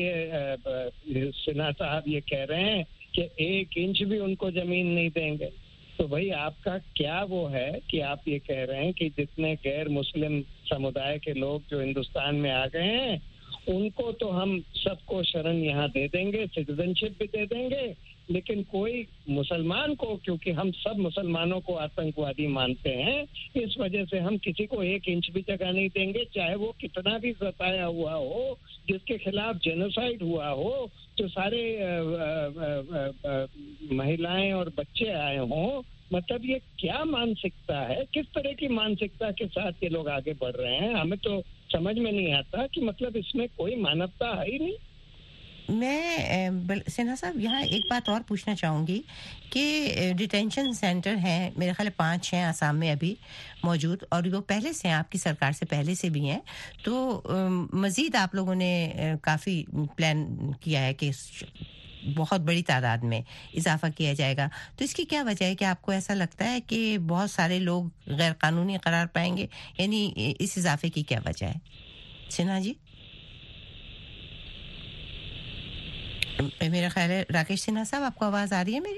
ये सिन्हा साहब ये कह रहे हैं कि एक इंच भी उनको जमीन नहीं देंगे। तो भाई आपका क्या वो है कि आप ये कह रहे हैं कि जितने गैर मुस्लिम समुदाय के लोग जो हिंदुस्तान में आ गए हैं उनको तो हम सबको शरण यहाँ दे देंगे, सिटीजनशिप भी दे देंगे, लेकिन कोई मुसलमान को, क्योंकि हम सब मुसलमानों को आतंकवादी मानते हैं, इस वजह से हम किसी को एक इंच भी जगह नहीं देंगे, चाहे वो कितना भी सताया हुआ हो, जिसके खिलाफ जेनोसाइड हुआ हो, तो सारे आ, आ, आ, आ, महिलाएं और बच्चे आए हों। मतलब ये क्या मानसिकता है, किस तरह की मानसिकता के साथ ये लोग आगे बढ़ रहे हैं, हमें तो समझ में नहीं आता कि मतलब इसमें कोई मानवता है ही नहीं। मैं सिन्हा साहब यहाँ एक बात और पूछना चाहूँगी कि डिटेंशन सेंटर हैं, मेरे ख्याल पाँच हैं आसाम में अभी मौजूद, और वो पहले से हैं, आपकी सरकार से पहले से भी हैं। तो मज़ीद आप लोगों ने काफ़ी प्लान किया है कि बहुत बड़ी तादाद में इजाफा किया जाएगा। तो इसकी क्या वजह है कि आपको ऐसा लगता है कि बहुत सारे लोग गैर कानूनी करार पाएंगे, यानी इस इजाफे की क्या वजह है सिन्हा जी? मेरा ख्याल है राकेश सिन्हा साहब आपको आवाज आ रही है मेरी?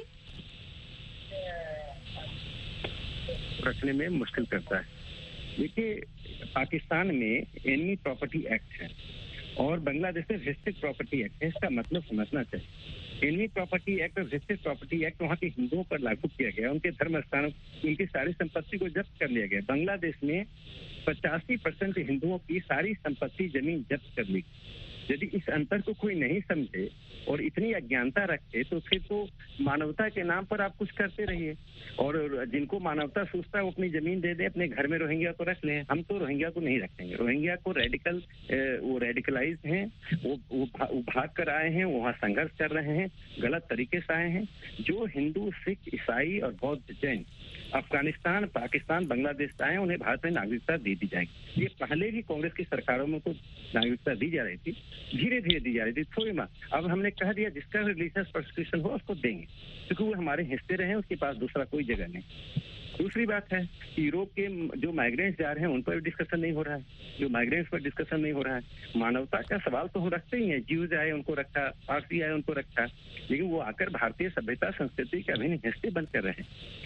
रखने में मुश्किल करता है। देखिए, पाकिस्तान में एनिमी प्रॉपर्टी एक्ट है और बांग्लादेश में रिस्ट्रिक्ट प्रॉपर्टी एक्ट है। इसका मतलब समझना चाहिए। एनिमी प्रॉपर्टी एक्ट और रिस्ट्रिक्ट प्रॉपर्टी एक्ट वहाँ के हिंदुओं पर लागू किया गया, उनके धर्म स्थानों, उनकी सारी संपत्ति को जब्त कर लिया गया। बांग्लादेश में पचासी परसेंट हिंदुओं की सारी संपत्ति जमीन जब्त कर ली। यदि इस अंतर को कोई नहीं समझे और इतनी अज्ञानता रखे तो फिर तो मानवता के नाम पर आप कुछ करते रहिए, और जिनको मानवता सोचता है वो अपनी जमीन दे दे, अपने घर में रोहिंग्या को रख लें। हम तो रोहिंग्या को नहीं रखेंगे। रोहिंग्या को रेडिकल, वो रेडिकलाइज हैं, वो वो, भा, वो भाग कर आए हैं, वहाँ संघर्ष कर रहे हैं, गलत तरीके से आए हैं। जो हिंदू, सिख, ईसाई और बौद्ध, जैन अफगानिस्तान, पाकिस्तान, बांग्लादेश आए, उन्हें भारत में नागरिकता दे दी जाएगी। ये पहले भी कांग्रेस की सरकारों में तो नागरिकता दी जा रही थी, धीरे धीरे दी जा रही थी, थोड़ी माँ। अब हमने कह दिया जिसका रिलीजियस परसिक्यूशन हो उसको देंगे, क्योंकि वो हमारे हिस्से रहे, उसके पास दूसरा कोई जगह नहीं। दूसरी बात है, यूरोप के जो माइग्रेंट्स जा रहे हैं उन पर भी डिस्कशन नहीं हो रहा है, जो माइग्रेंट्स पर डिस्कशन नहीं हो रहा है। मानवता का सवाल तो हम रखते ही हैं, ज्यूज आए उनको रखा, पारसी आए उनको रखा, लेकिन वो आकर भारतीय सभ्यता संस्कृति के अभिन्न हिस्से बनकर रहे।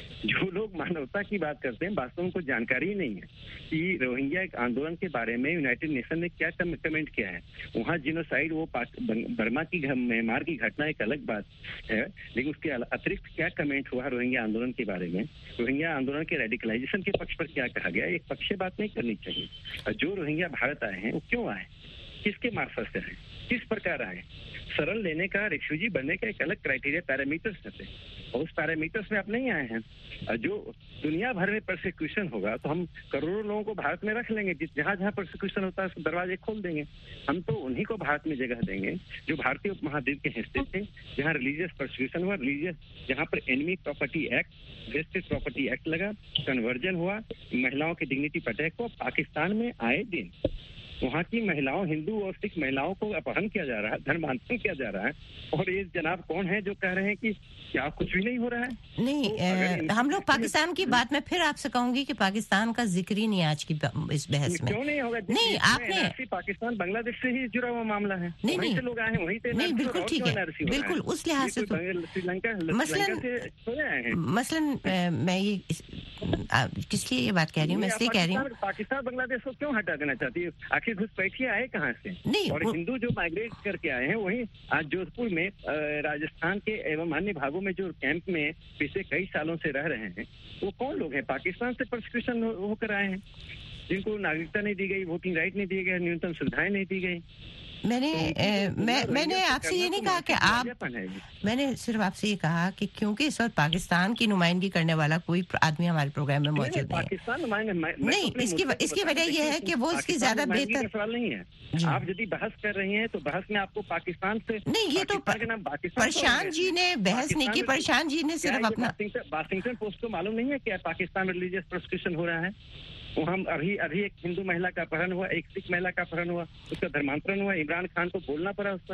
जो लोग मानवता की बात करते हैं वास्तव में उनको जानकारी ही नहीं है कि रोहिंग्या एक आंदोलन के बारे में यूनाइटेड नेशन ने क्या कमेंट किया है। वहाँ जिनोसाइड, वो बर्मा की म्यांमार की घटना एक अलग बात है, लेकिन उसके अतिरिक्त क्या कमेंट हुआ रोहिंग्या आंदोलन के बारे में, रोहिंग्या आंदोलन के रेडिकलाइजेशन के पक्ष पर क्या कहा गया, एक पक्षीय बात नहीं करनी चाहिए। जो रोहिंग्या भारत आए हैं वो क्यों आए, किसके मार्फत से आए, किस प्रकार आए। शरण लेने का, रिफ्यूजी बनने का एक अलग क्राइटेरिया, पैरामीटर्स रहते हैं, और उस पैरामीटर्स में आप नहीं आए हैं। जो दुनिया भर में परसिक्यूशन होगा तो हम करोड़ों लोगों को भारत में रख लेंगे, जहां जहां परसिक्यूशन होता है दरवाजे खोल देंगे। हम तो उन्हीं को भारत में जगह देंगे जो भारतीय उपमहाद्वीप के हिस्से थे, जहां रिलीजियस परसिक्यूशन हुआ, रिलीजियस जहां पर enemy property act, restrict property act लगा, कन्वर्जन हुआ, महिलाओं की डिग्निटी पर अटैक हुआ। पाकिस्तान में आए दिन वहाँ की महिलाओं, हिंदू और सिख महिलाओं को अपहरण किया जा रहा है, धर्मांतरण किया जा रहा है, और ये जनाब कौन है जो कह रहे हैं कि क्या कुछ भी नहीं हो रहा है? नहीं, तो हम लोग पाकिस्तान की बात में फिर आपसे कहूंगी कि पाकिस्तान का जिक्र ही नहीं आज की इस बहस में। क्यों नहीं होगा? नहीं, आपने पाकिस्तान बांग्लादेश से ही जुड़ा हुआ मामला है, नहीं वहीं नहीं से लोग आए हैं, वहीं से नहीं, बिल्कुल ठीक है, बिल्कुल उस लिहाज से श्रीलंका मसलन से आए हैं। मसलन मैं ये किस लिए ये बात कह रही हूँ, मैं इसलिए कह रही हूँ पाकिस्तान बांग्लादेश को क्यों हटा देना चाहती है? आखिर घुसपैठिए आए कहाँ से? नहीं, और हिंदू जो माइग्रेट करके आए हैं वहीं आज जोधपुर में, राजस्थान के एवं अन्य भागों में जो कैंप में पिछले कई सालों से रह रहे हैं, वो कौन लोग हैं? पाकिस्तान से परसिक्यूशन होकर आए हैं, जिनको नागरिकता नहीं दी गई, वोटिंग राइट नहीं दिए गए, न्यूनतम सुविधाएं नहीं दी गई। मैंने ए, मैं मैंने आपसे ये नहीं कहा कि आप, मैंने सिर्फ आपसे ये कहा कि क्योंकि इस वक्त पाकिस्तान की नुमाइंदगी करने वाला कोई आदमी हमारे प्रोग्राम में मौजूद नहीं है। पाकिस्तान नुमाइंदे नहीं, इसकी इसकी वजह यह है कि वो इसकी ज्यादा बेहतर सवाल नहीं है। आप यदि बहस कर रही हैं तो बहस में आपको पाकिस्तान से नहीं, ये तो प्रशांत जी ने बहस नहीं की, प्रशांत जी ने सिर्फ अपना वाशिंगटन पोस्ट को मालूम नहीं है क्या पाकिस्तान में रिलीजियस प्रोसिक्यूशन हो रहा है? वहाँ अभी अभी एक हिंदू महिला का अपहरण हुआ, एक सिख महिला का अपहरण हुआ, उसका धर्मांतरण हुआ, इमरान खान को बोलना पड़ा उस पर।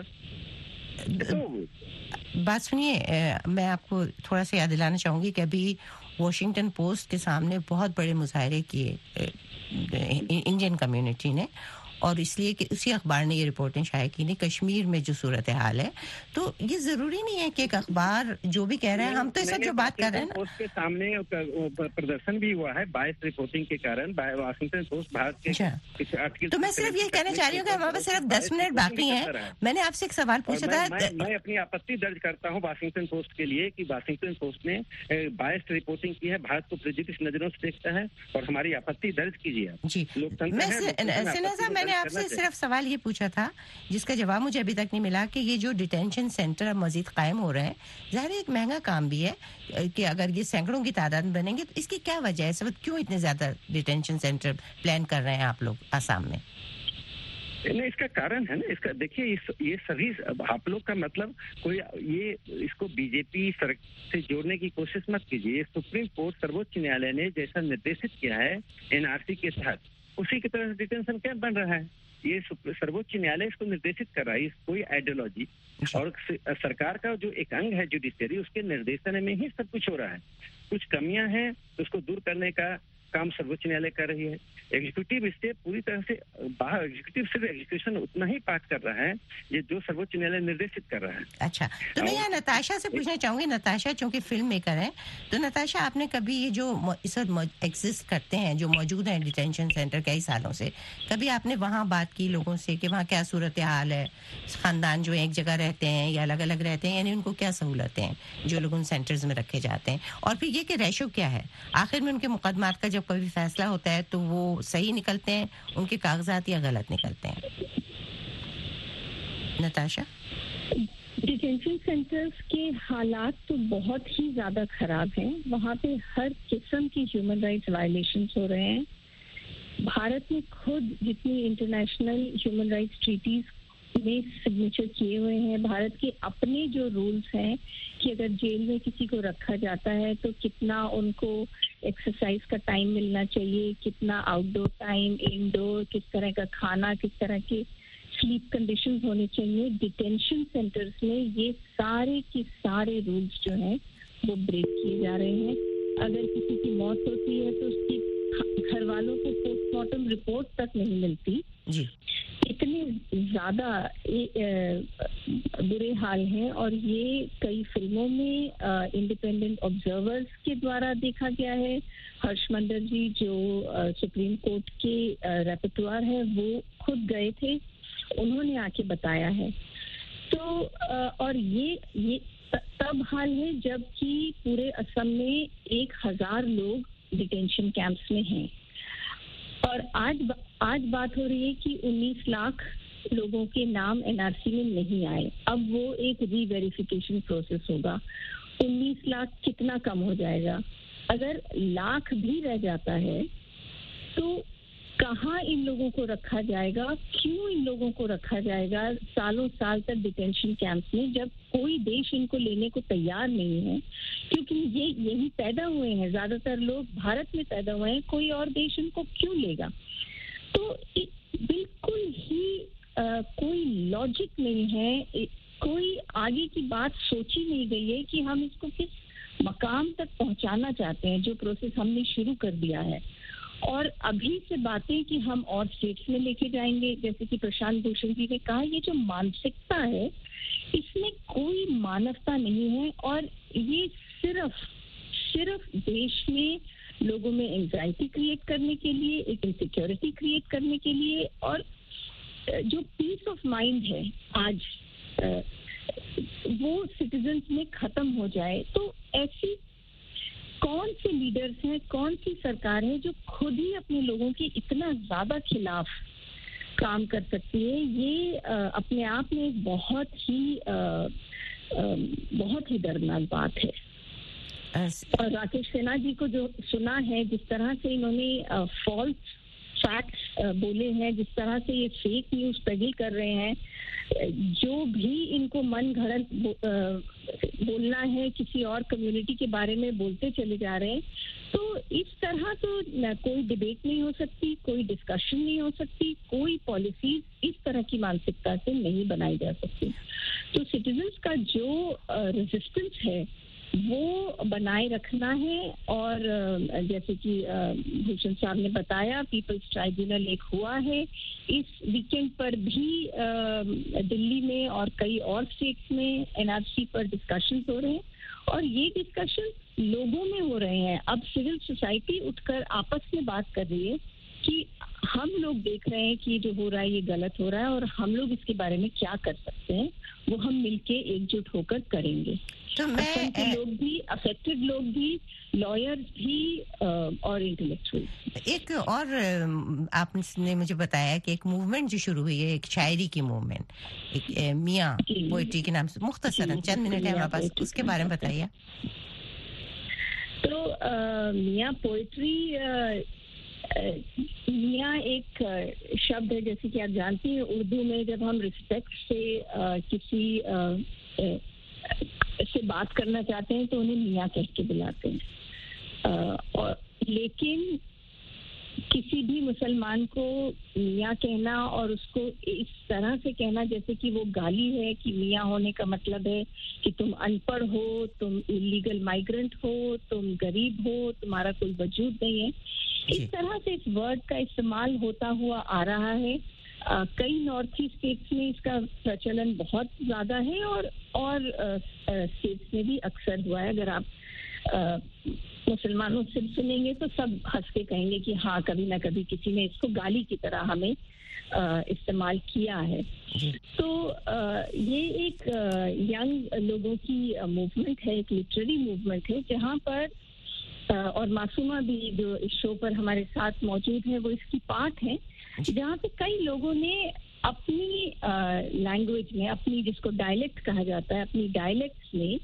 तो बात सुनिए, मैं आपको थोड़ा सा याद दिलाना चाहूंगी कि अभी वॉशिंगटन पोस्ट के सामने बहुत बड़े मुजाहरे किए इंडियन कम्युनिटी ने, और इसलिए कि उसी अखबार ने ये रिपोर्टें शाया की नहीं कश्मीर में जो सूरत हाल है। तो ये जरूरी नहीं है कि एक अखबार जो भी कह रहे हैं, हम तो सब जो बात कर रहे हैं ना, उसके सामने प्रदर्शन भी हुआ है बायस रिपोर्टिंग के कारण। वाशिंगटन पोस्ट भारत के, तो मैं सिर्फ ये कहना चाह रही हूँ कि हमारे पास सिर्फ दस मिनट बाकी हैं। मैंने आपसे एक सवाल पूछा था, मैं अपनी आपत्ति दर्ज करता हूँ वाशिंगटन पोस्ट के लिए कि वाशिंगटन पोस्ट ने बायस रिपोर्टिंग की है, भारत को प्रेजुडिस नजरों से देखता है, और हमारी आपत्ति दर्ज कीजिए जी। मैंने आपसे सिर्फ सवाल ये पूछा था जिसका जवाब मुझे अभी तक नहीं मिला कि ये जो डिटेंशन सेंटर अब मजीद कायम हो रहे हैं, ज़ाहिर एक महंगा काम भी है कि अगर ये सैकड़ों की तादाद में बनेंगे तो इसकी क्या वजह है? सब क्यों इतने ज्यादा डिटेंशन सेंटर प्लान कर रहे हैं आप लोग आसाम में? नहीं, इसका कारण है ना, इसका देखिए, इस ये सभी आप लोग का मतलब कोई ये इसको बीजेपी सरकार से जोड़ने की कोशिश मत कीजिए। सुप्रीम कोर्ट सर्वोच्च न्यायालय ने जैसा निर्देशित किया है एनआरसी के तहत, उसी की तरह डिटेंशन कैंप बन रहा है। ये सर्वोच्च न्यायालय इसको निर्देशित कर रहा है, कोई आइडियोलॉजी और सरकार का जो एक अंग है जुडिशरी, उसके निर्देशन में ही सब कुछ हो रहा है। कुछ कमियां हैं तो उसको दूर करने का काम सर्वोच्च न्यायालय कर रही है। एग्जीक्यूटिव इससे पूरी तरह से बाहर, एग्जीक्यूटिव सिर्फ एग्जीक्यूशन उतना ही पाठ कर रहा है ये जो सर्वोच्च न्यायालय निर्देशित कर रहा है। अच्छा, तो मैं यहाँ नताशा से पूछना चाहूंगी, नताशा चूंकि फिल्म मेकर है, तो नताशा आपने कभी ये जो इस वक्त एग्जिस्ट करते हैं, जो मौजूद है डिटेंशन सेंटर कई सालों से, कभी आपने वहाँ बात की लोगों से कि वहाँ क्या सूरत हाल है, खानदान जो एक जगह रहते हैं या अलग अलग रहते हैं, यानी उनको क्या सहूलतें हैं जो लोग उन सेंटर्स में रखे जाते हैं, और फिर ये कि रेशो क्या है आखिर में उनके मुकदमात का जब कभी फैसला होता है तो वो सही निकलते हैं उनके कागजात या गलत निकलते हैं? नताशा, डिटेंशन सेंटर्स के हालात तो बहुत ही ज्यादा खराब हैं। वहाँ पे हर किस्म की ह्यूमन राइट्स वायलेशंस हो रहे हैं। भारत ने खुद जितनी इंटरनेशनल ह्यूमन राइट्स ट्रीटीज में सिग्नेचर किए हुए हैं, भारत के अपने जो रूल्स हैं कि अगर जेल में किसी को रखा जाता है तो कितना उनको एक्सरसाइज का टाइम मिलना चाहिए, कितना आउटडोर टाइम, इनडोर, किस तरह का खाना, किस तरह के स्लीप कंडीशंस होने चाहिए। डिटेंशन सेंटर्स में ये सारे के सारे रूल्स जो हैं वो ब्रेक किए जा रहे हैं। अगर किसी की मौत होती है तो उसकी घर वालों को पोस्टमार्टम रिपोर्ट तक नहीं मिलती जी। इतने ज्यादा बुरे हाल हैं, और ये कई फिल्मों में इंडिपेंडेंट ऑब्जर्वर्स के द्वारा देखा गया है। हर्ष मंडल जी जो सुप्रीम कोर्ट के रेपर्टुआर है वो खुद गए थे, उन्होंने आके बताया है। तो और ये ये तब हाल है जबकि पूरे असम में एक हजार लोग डिटेंशन कैंप्स में हैं, और आज आज बात हो रही है कि उन्नीस लाख लोगों के नाम एनआरसी में नहीं आए। अब वो एक रीवेरिफिकेशन प्रोसेस होगा। उन्नीस लाख कितना कम हो जाएगा? अगर लाख भी रह जाता है तो कहाँ इन लोगों को रखा जाएगा? क्यों इन लोगों को रखा जाएगा सालों साल तक डिटेंशन कैंप्स में, जब कोई देश इनको लेने को तैयार नहीं है? क्योंकि ये यही पैदा हुए हैं, ज्यादातर लोग भारत में पैदा हुए हैं, कोई और देश इनको क्यों लेगा? तो बिल्कुल कोई लॉजिक नहीं है, कोई आगे की बात सोची नहीं गई है कि हम इसको किस मकाम तक पहुंचाना चाहते हैं, जो प्रोसेस हमने शुरू कर दिया है। और अभी से बातें कि हम और स्टेट्स में लेके जाएंगे, जैसे कि प्रशांत भूषण जी ने कहा, ये जो मानसिकता है इसमें कोई मानवता नहीं है, और ये सिर्फ सिर्फ देश में लोगों में एंजाइटी क्रिएट करने के लिए, एक इनसिक्योरिटी क्रिएट करने के लिए, और जो पीस ऑफ माइंड है आज वो सिटीजन्स में खत्म हो जाए। तो ऐसी कौन से लीडर्स हैं, कौन सी सरकार है जो खुद ही अपने लोगों के इतना ज्यादा खिलाफ काम कर सकती है? ये आ, अपने आप में एक बहुत ही आ, आ, बहुत ही दर्दनाक बात है। और राकेश सिन्हा जी को जो सुना है, जिस तरह से इन्होंने फॉल्स फैक्ट्स बोले हैं, जिस तरह से ये फेक न्यूज पेडल कर रहे हैं, जो भी इनको मन घड़त बो, बोलना है किसी और कम्युनिटी के बारे में बोलते चले जा रहे हैं, तो इस तरह तो न कोई डिबेट नहीं हो सकती, कोई डिस्कशन नहीं हो सकती, कोई पॉलिसी इस तरह की मानसिकता से नहीं बनाई जा सकती। तो सिटीजन्स का जो रेजिस्टेंस है वो बनाए रखना है। और जैसे कि भूषण साहब ने बताया, पीपल्स ट्राइब्यूनल एक हुआ है, इस वीकेंड पर भी दिल्ली में और कई और स्टेट्स में एनआरसी पर डिस्कशंस हो रहे हैं, और ये डिस्कशन लोगों में हो रहे हैं। अब सिविल सोसाइटी उठकर आपस में बात कर रही है कि हम लोग देख रहे हैं कि जो हो रहा है ये गलत हो रहा है, और हम लोग इसके बारे में क्या कर सकते हैं, वो हम मिलके एकजुट होकर करेंगे। तो मैं के लोग भी, अफेक्टेड लोग भी, लॉयर्स भी और इंटेलेक्चुअल। एक और आपने मुझे बताया कि एक मूवमेंट जो शुरू हुई है, एक शायरी की मूवमेंट, एक मियाँ पोइट्री के नाम से, मुख्तसरन चंद मिनट है हमारे पास, उसके बारे में बताइए। तो मियाँ पोइट्री, मियाँ एक शब्द है, जैसे कि आप जानती हैं उर्दू में जब हम रिस्पेक्ट से आ, किसी आ, आ, से बात करना चाहते हैं तो उन्हें मियाँ कह के बुलाते हैं। आ, और लेकिन किसी भी मुसलमान को मियाँ कहना और उसको इस तरह से कहना जैसे कि वो गाली है, कि मियाँ होने का मतलब है कि तुम अनपढ़ हो, तुम इलीगल माइग्रेंट हो, तुम गरीब हो, तुम्हारा कोई वजूद नहीं है, इस तरह से इस वर्ड का इस्तेमाल होता हुआ आ रहा है। आ, कई नॉर्थ ईस्ट स्टेट्स में इसका प्रचलन बहुत ज्यादा है, और और स्टेट्स में भी अक्सर हुआ है। अगर आप आ, मुसलमानों से सुनेंगे तो सब हंस के कहेंगे कि हाँ, कभी ना कभी किसी ने इसको गाली की तरह हमें इस्तेमाल किया है। तो आ, ये एक यंग लोगों की मूवमेंट है, एक लिटरेरी मूवमेंट है, जहाँ पर आ, और मासूमा भी जो इस शो पर हमारे साथ मौजूद है वो इसकी पार्ट है, जहाँ पे कई लोगों ने अपनी लैंग्वेज में, अपनी जिसको डायलेक्ट कहा जाता है, अपनी डायलेक्ट्स में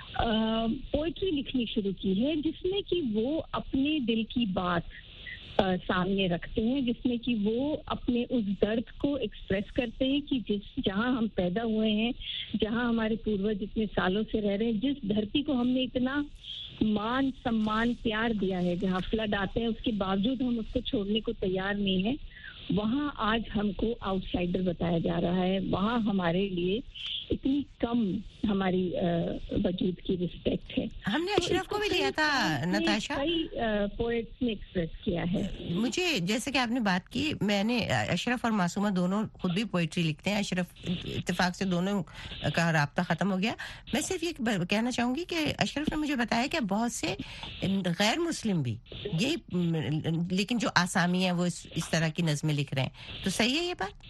पोइट्री लिखनी शुरू की है, जिसमें कि वो अपने दिल की बात आ, सामने रखते हैं, जिसमें कि वो अपने उस दर्द को एक्सप्रेस करते हैं कि जिस जहाँ हम पैदा हुए हैं, जहाँ हमारे पूर्वज इतने सालों से रह रहे हैं, जिस धरती को हमने इतना मान सम्मान प्यार दिया है, जहाँ फ्लड आते हैं उसके बावजूद हम उसको छोड़ने को तैयार नहीं है, वहाँ आज हमको आउटसाइडर बताया जा रहा है। वहाँ हमारे लिए इतनी कम हमारी वजूद की रिस्पेक्ट है। हमने अशरफ को भी लिया था नताशा, कई पोएट्स ने एक्सप्रेस किया है। मुझे जैसे कि आपने बात की, मैंने अशरफ और मासूमा दोनों खुद भी पोएट्री लिखते हैं। अशरफ इत्तेफाक से दोनों का राब्ता खत्म हो गया। मैं सिर्फ ये कहना चाहूंगी कि अशरफ ने मुझे बताया कि बहुत से गैर मुस्लिम भी ये, लेकिन जो आसामी है वो इस, इस तरह की नज़में लिख रहे हैं। तो सही है ये बात?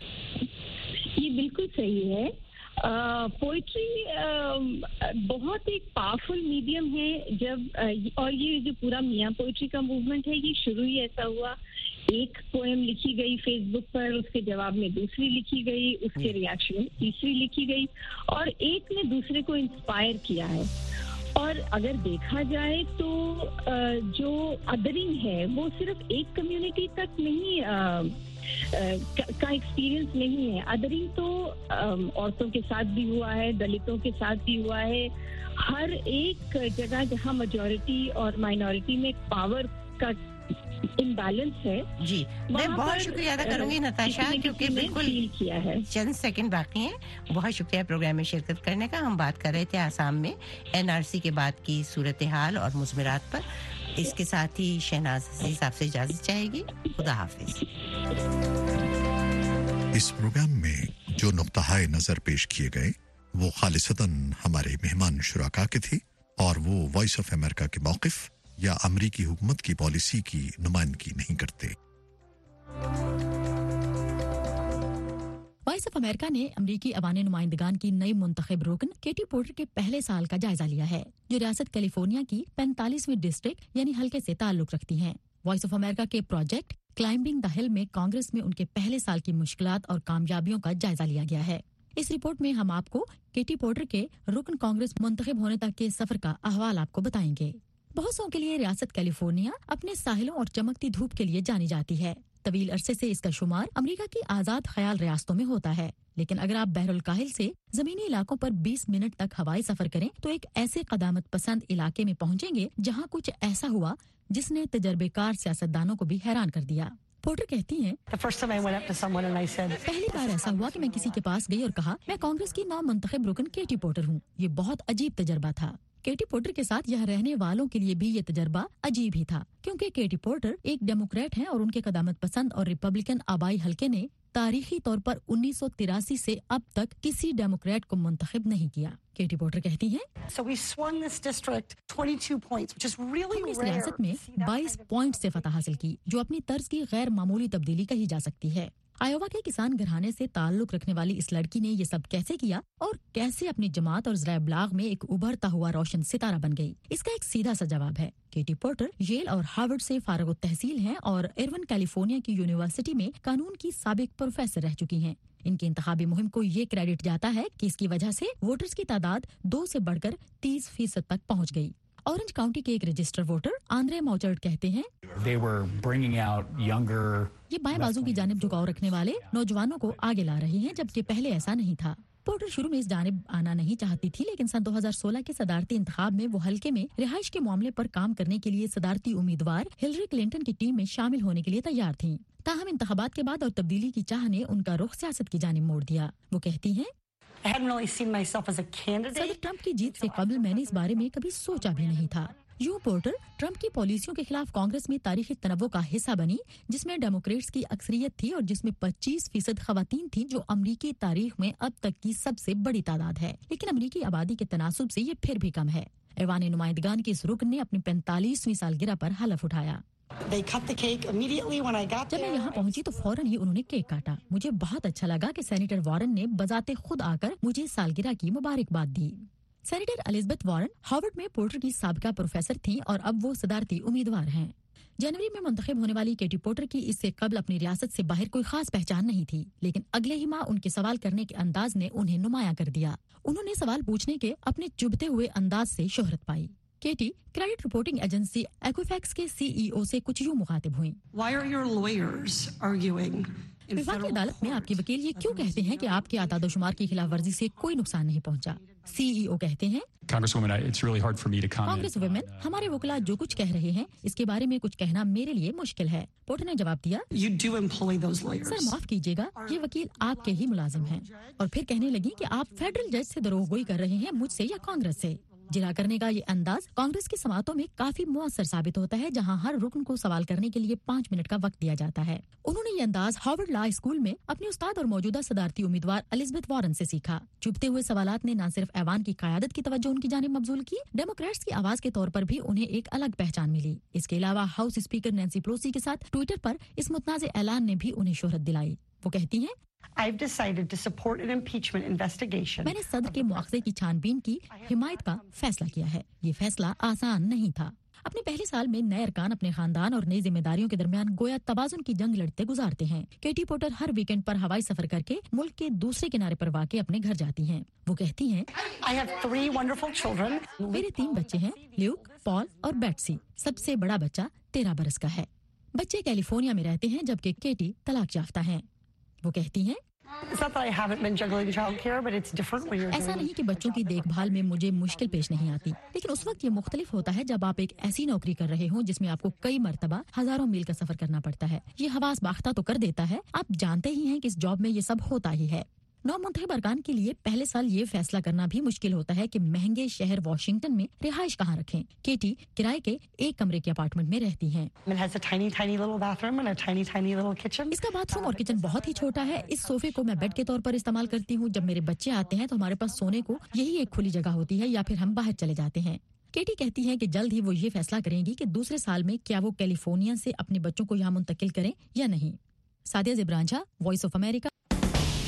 ये बिल्कुल सही है। पोइट्री uh, uh, बहुत एक पावरफुल मीडियम है। जब uh, और ये जो पूरा मियाँ पोइट्री का मूवमेंट है, ये शुरू ही ऐसा हुआ, एक पोएम लिखी गई फेसबुक पर, उसके जवाब में दूसरी लिखी गई, उसके रिएक्शन में तीसरी लिखी गई, और एक ने दूसरे को इंस्पायर किया है। और अगर देखा जाए तो uh, जो अदरिंग है वो सिर्फ एक कम्युनिटी तक नहीं uh, का एक्सपीरियंस नहीं है। अदरिंग तो औरतों के साथ भी हुआ है, दलितों के साथ भी हुआ है। हर एक जगह जहाँ मेजॉरिटी और माइनॉरिटी में पावर का इम्बैलेंस है जी। मैं बहुत शुक्रिया अदा करूंगी नताशा, क्योंकि बिल्कुल किया है। चंद सेकंड बाकी हैं। बहुत शुक्रिया प्रोग्राम में शिरकत करने का। हम बात कर रहे थे आसाम में एनआरसी के बाद की सूरत हाल और मुज़मिरात पर। इसके साथ ही शहनाज अजीज आपसे इजाजत चाहेगी। खुदा हाफिज। इस प्रोग्राम में जो नुक्ता नजर पेश किए गए वो खालिसतन हमारे मेहमान शुराका के थे और वो वॉइस ऑफ अमेरिका के मौक़िफ़ या अमरीकी हुकूमत की पॉलिसी की नुमाइंदगी नहीं करते। वॉइस ऑफ अमेरिका ने अमरीकी अवानी नुमाइंदगान की नई मुंतखब रुकन केटी पोर्टर के पहले साल का जायजा लिया है, जो रियासत कैलिफोर्निया की पैंतालीसवीं डिस्ट्रिक्ट यानी हल्के से ताल्लुक रखती हैं। वॉइस ऑफ अमेरिका के प्रोजेक्ट क्लाइंबिंग द हिल में कांग्रेस में उनके पहले साल की मुश्किलात और कामयाबियों का जायजा लिया गया है। इस रिपोर्ट में हम आपको केटी पोर्टर के रुकन कांग्रेस मुंतखब होने तक के सफर का अहवाल आपको बताएंगे। बहुत सौ के लिए रियासत कैलिफोर्निया अपने साहिलों और चमकती धूप के लिए जानी जाती है। तवील अरसे से इसका शुमार अमेरिका की आजाद ख्याल रियासतों में होता है, लेकिन अगर आप बहरुल काहिल से जमीनी इलाकों पर बीस मिनट तक हवाई सफर करें तो एक ऐसे कदामत पसंद इलाके में पहुंचेंगे जहां कुछ ऐसा हुआ जिसने तजर्बेकार सियासतदानों को भी हैरान कर दिया। पोर्टर कहती हैं, पहली बार ऐसा हुआ कि मैं किसी के पास गई और कहा, मैं कांग्रेस की नौ मुंतखब रुकन केटी पोर्टर हूँ। ये बहुत अजीब तजर्बा था। केटी पोर्टर के साथ यहाँ रहने वालों के लिए भी ये तजर्बा अजीब ही था, क्योंकि केटी पोर्टर एक डेमोक्रेट हैं और उनके कदामत पसंद और रिपब्लिकन आबाई हल्के ने तारीखी तौर पर उन्नीस सौ तिरासी से अब तक किसी डेमोक्रेट को मुंतखब नहीं किया। केटी पोर्टर कहती हैं, so we swung this district twenty-two points, which is really rare. इस रियासत में बाईस पॉइंट से फतह हासिल की, जो अपनी तर्ज की गैर मामूली तब्दीली कही जा सकती है। आयोवा के किसान घराने से ताल्लुक रखने वाली इस लड़की ने ये सब कैसे किया और कैसे अपनी जमात और ज़राए इब्लाग में एक उभरता हुआ रोशन सितारा बन गई, इसका एक सीधा सा जवाब है। केटी पोर्टर येल और हार्वर्ड से फारग तहसील हैं और इरविन कैलिफोर्निया की यूनिवर्सिटी में कानून की साबिक प्रोफेसर रह चुकी हैं। इनकी इंतखाबी मुहिम को ये क्रेडिट जाता है कि इसकी वजह से वोटर्स की तादाद दो से बढ़कर तीस फीसद तक पहुँच गई। ऑरेंज काउंटी के एक रजिस्टर वोटर आंद्रे मॉचर्ड कहते हैं, ये बाएं बाजू की जानिब झुकाव रखने वाले नौजवानों को आगे ला रहे हैं, जबकि पहले ऐसा नहीं था। पोर्टर शुरू में इस जानिब आना नहीं चाहती थी, लेकिन सन दो हज़ार सोलह के सदारती इंतखाब में वो हल्के में रिहाइश के मामले पर काम करने के लिए सदारती उम्मीदवार हिलरी क्लिंटन की टीम में शामिल होने के लिए तैयार थीं। ताहम इंतखाबात के बाद और तब्दीली की चाह ने उनका रुख सियासत की जानिब मोड़ दिया। वो कहती हैं, सदर ट्रंप की जीत से कबल मैंने इस बारे में कभी सोचा भी नहीं था। यूं पोर्टर ट्रंप की पॉलिसियों के खिलाफ कांग्रेस में तारीखी तनव्वो का हिस्सा बनी, जिसमें डेमोक्रेट्स की अक्सरियत थी और जिसमें पच्चीस फीसद खवातीन थी, जो अमरीकी तारीख में अब तक की सबसे बड़ी तादाद है। लेकिन अमरीकी आबादी के तनासुब से ये फिर भी कम है। ऐवान नुमाइंदगान की इस रुकन ने अपनी पैंतालीसवीं सालगिरह पर हलफ उठाया। जब मैं यहाँ पहुँची तो फौरन ही उन्होंने केक काटा। मुझे बहुत अच्छा लगा कि सेनेटर वॉरेन ने बजाते खुद आकर मुझे सालगिरह की मुबारकबाद दी। सेनेटर एलिजाबेथ वॉरेन हार्वर्ड में पोर्टर की साबिका प्रोफेसर थीं और अब वो सदारती उम्मीदवार हैं। जनवरी में मुंतखब होने वाली केटी पोर्टर की इससे कबल अपनी रियासत से बाहर कोई खास पहचान नहीं थी, लेकिन अगले ही माह उनके सवाल करने के अंदाज ने उन्हें नुमाया कर दिया। उन्होंने सवाल पूछने के अपने चुभते हुए अंदाज से शोहरत पाई। Katie credit reporting agency Equifax के सीईओ से कुछ यूं मुखातिब हुई, विफाकी अदालत में आपके वकील ये क्यों कहते हैं कि आपके आदादोशुमार की खिलाफ वर्जी से कोई नुकसान नहीं पहुंचा? सीईओ कहते हैं, कांग्रेस वुमेन, हमारे वकील जो कुछ कह रहे हैं इसके बारे में कुछ कहना मेरे लिए मुश्किल है। पोर्टर ने जवाब दिया, सर माफ कीजिएगा, ये वकील आपके ही मुलाजिम हैं। और फिर कहने लगी कि आप फेडरल जज से दरोगोई कर रहे हैं, मुझसे या कांग्रेस से। जिला करने का ये अंदाज कांग्रेस की समातों में काफी मुअस्सर साबित होता है, जहां हर रुकन को सवाल करने के लिए पाँच मिनट का वक्त दिया जाता है। उन्होंने ये अंदाज हार्वर्ड लॉ स्कूल में अपने उस्ताद और मौजूदा सदारती उम्मीदवार एलिजाबेथ वॉरेन से सीखा। चुभते हुए सवालात ने न सिर्फ ऐवान की क़यादत की तवज्जो उनकी जानिब मबजूल की, डेमोक्रेट्स की आवाज के तौर पर भी उन्हें एक अलग पहचान मिली। इसके अलावा हाउस स्पीकर नैंसी पेलोसी के साथ ट्विटर पर इस मुतनाज़े ऐलान ने भी उन्हें शोहरत दिलाई। वो कहती हैं, I've decided to support an impeachment investigation. मैंने सदर के मुआखजे की छानबीन की हिमायत का फैसला किया है। ये फैसला आसान नहीं था। अपने पहले साल में नए अरकान अपने खानदान और नई जिम्मेदारियों के दरमियान गोया तवाजुन की जंग लड़ते गुजारते हैं। केटी पोर्टर हर वीकेंड पर हवाई सफर करके मुल्क के दूसरे किनारे पर वाक़े अपने घर जाती हैं। वो कहती हैं, I have three wonderful children. मेरे तीन बच्चे हैं, ल्यूक, पॉल और बेट्सी। सबसे बड़ा बच्चा तेरह बरस का है। बच्चे कैलिफोर्निया में रहते हैं, जबकि केटी तलाक याफ्ता हैं। वो कहती हैं, ऐसा नहीं कि बच्चों की देखभाल में मुझे मुश्किल पेश नहीं आती, लेकिन उस वक्त ये मुख्तलिफ होता है जब आप एक ऐसी नौकरी कर रहे हो जिसमें आपको कई मर्तबा हजारों मील का सफर करना पड़ता है। ये हवास बाख्ता तो कर देता है, आप जानते ही हैं कि इस जॉब में ये सब होता ही है। नौ मुंतखब अरकान के लिए पहले साल ये फैसला करना भी मुश्किल होता है कि महंगे शहर वॉशिंगटन में रिहाइश कहाँ रखें। केटी किराए के एक कमरे के अपार्टमेंट में रहती हैं। इसका बाथरूम और किचन बहुत ही छोटा है। इस सोफे को मैं बेड के तौर पर इस्तेमाल करती हूँ। जब मेरे बच्चे आते हैं तो हमारे पास सोने को यही एक खुली जगह होती है या फिर हम बाहर चले जाते हैं। केटी कहती हैं कि जल्द ही वो ये फैसला करेंगी कि दूसरे साल में क्या वो कैलिफोर्निया से अपने बच्चों को यहाँ मुंतकिल करें या नहीं। Sadia Zibran Jha, Voice of America.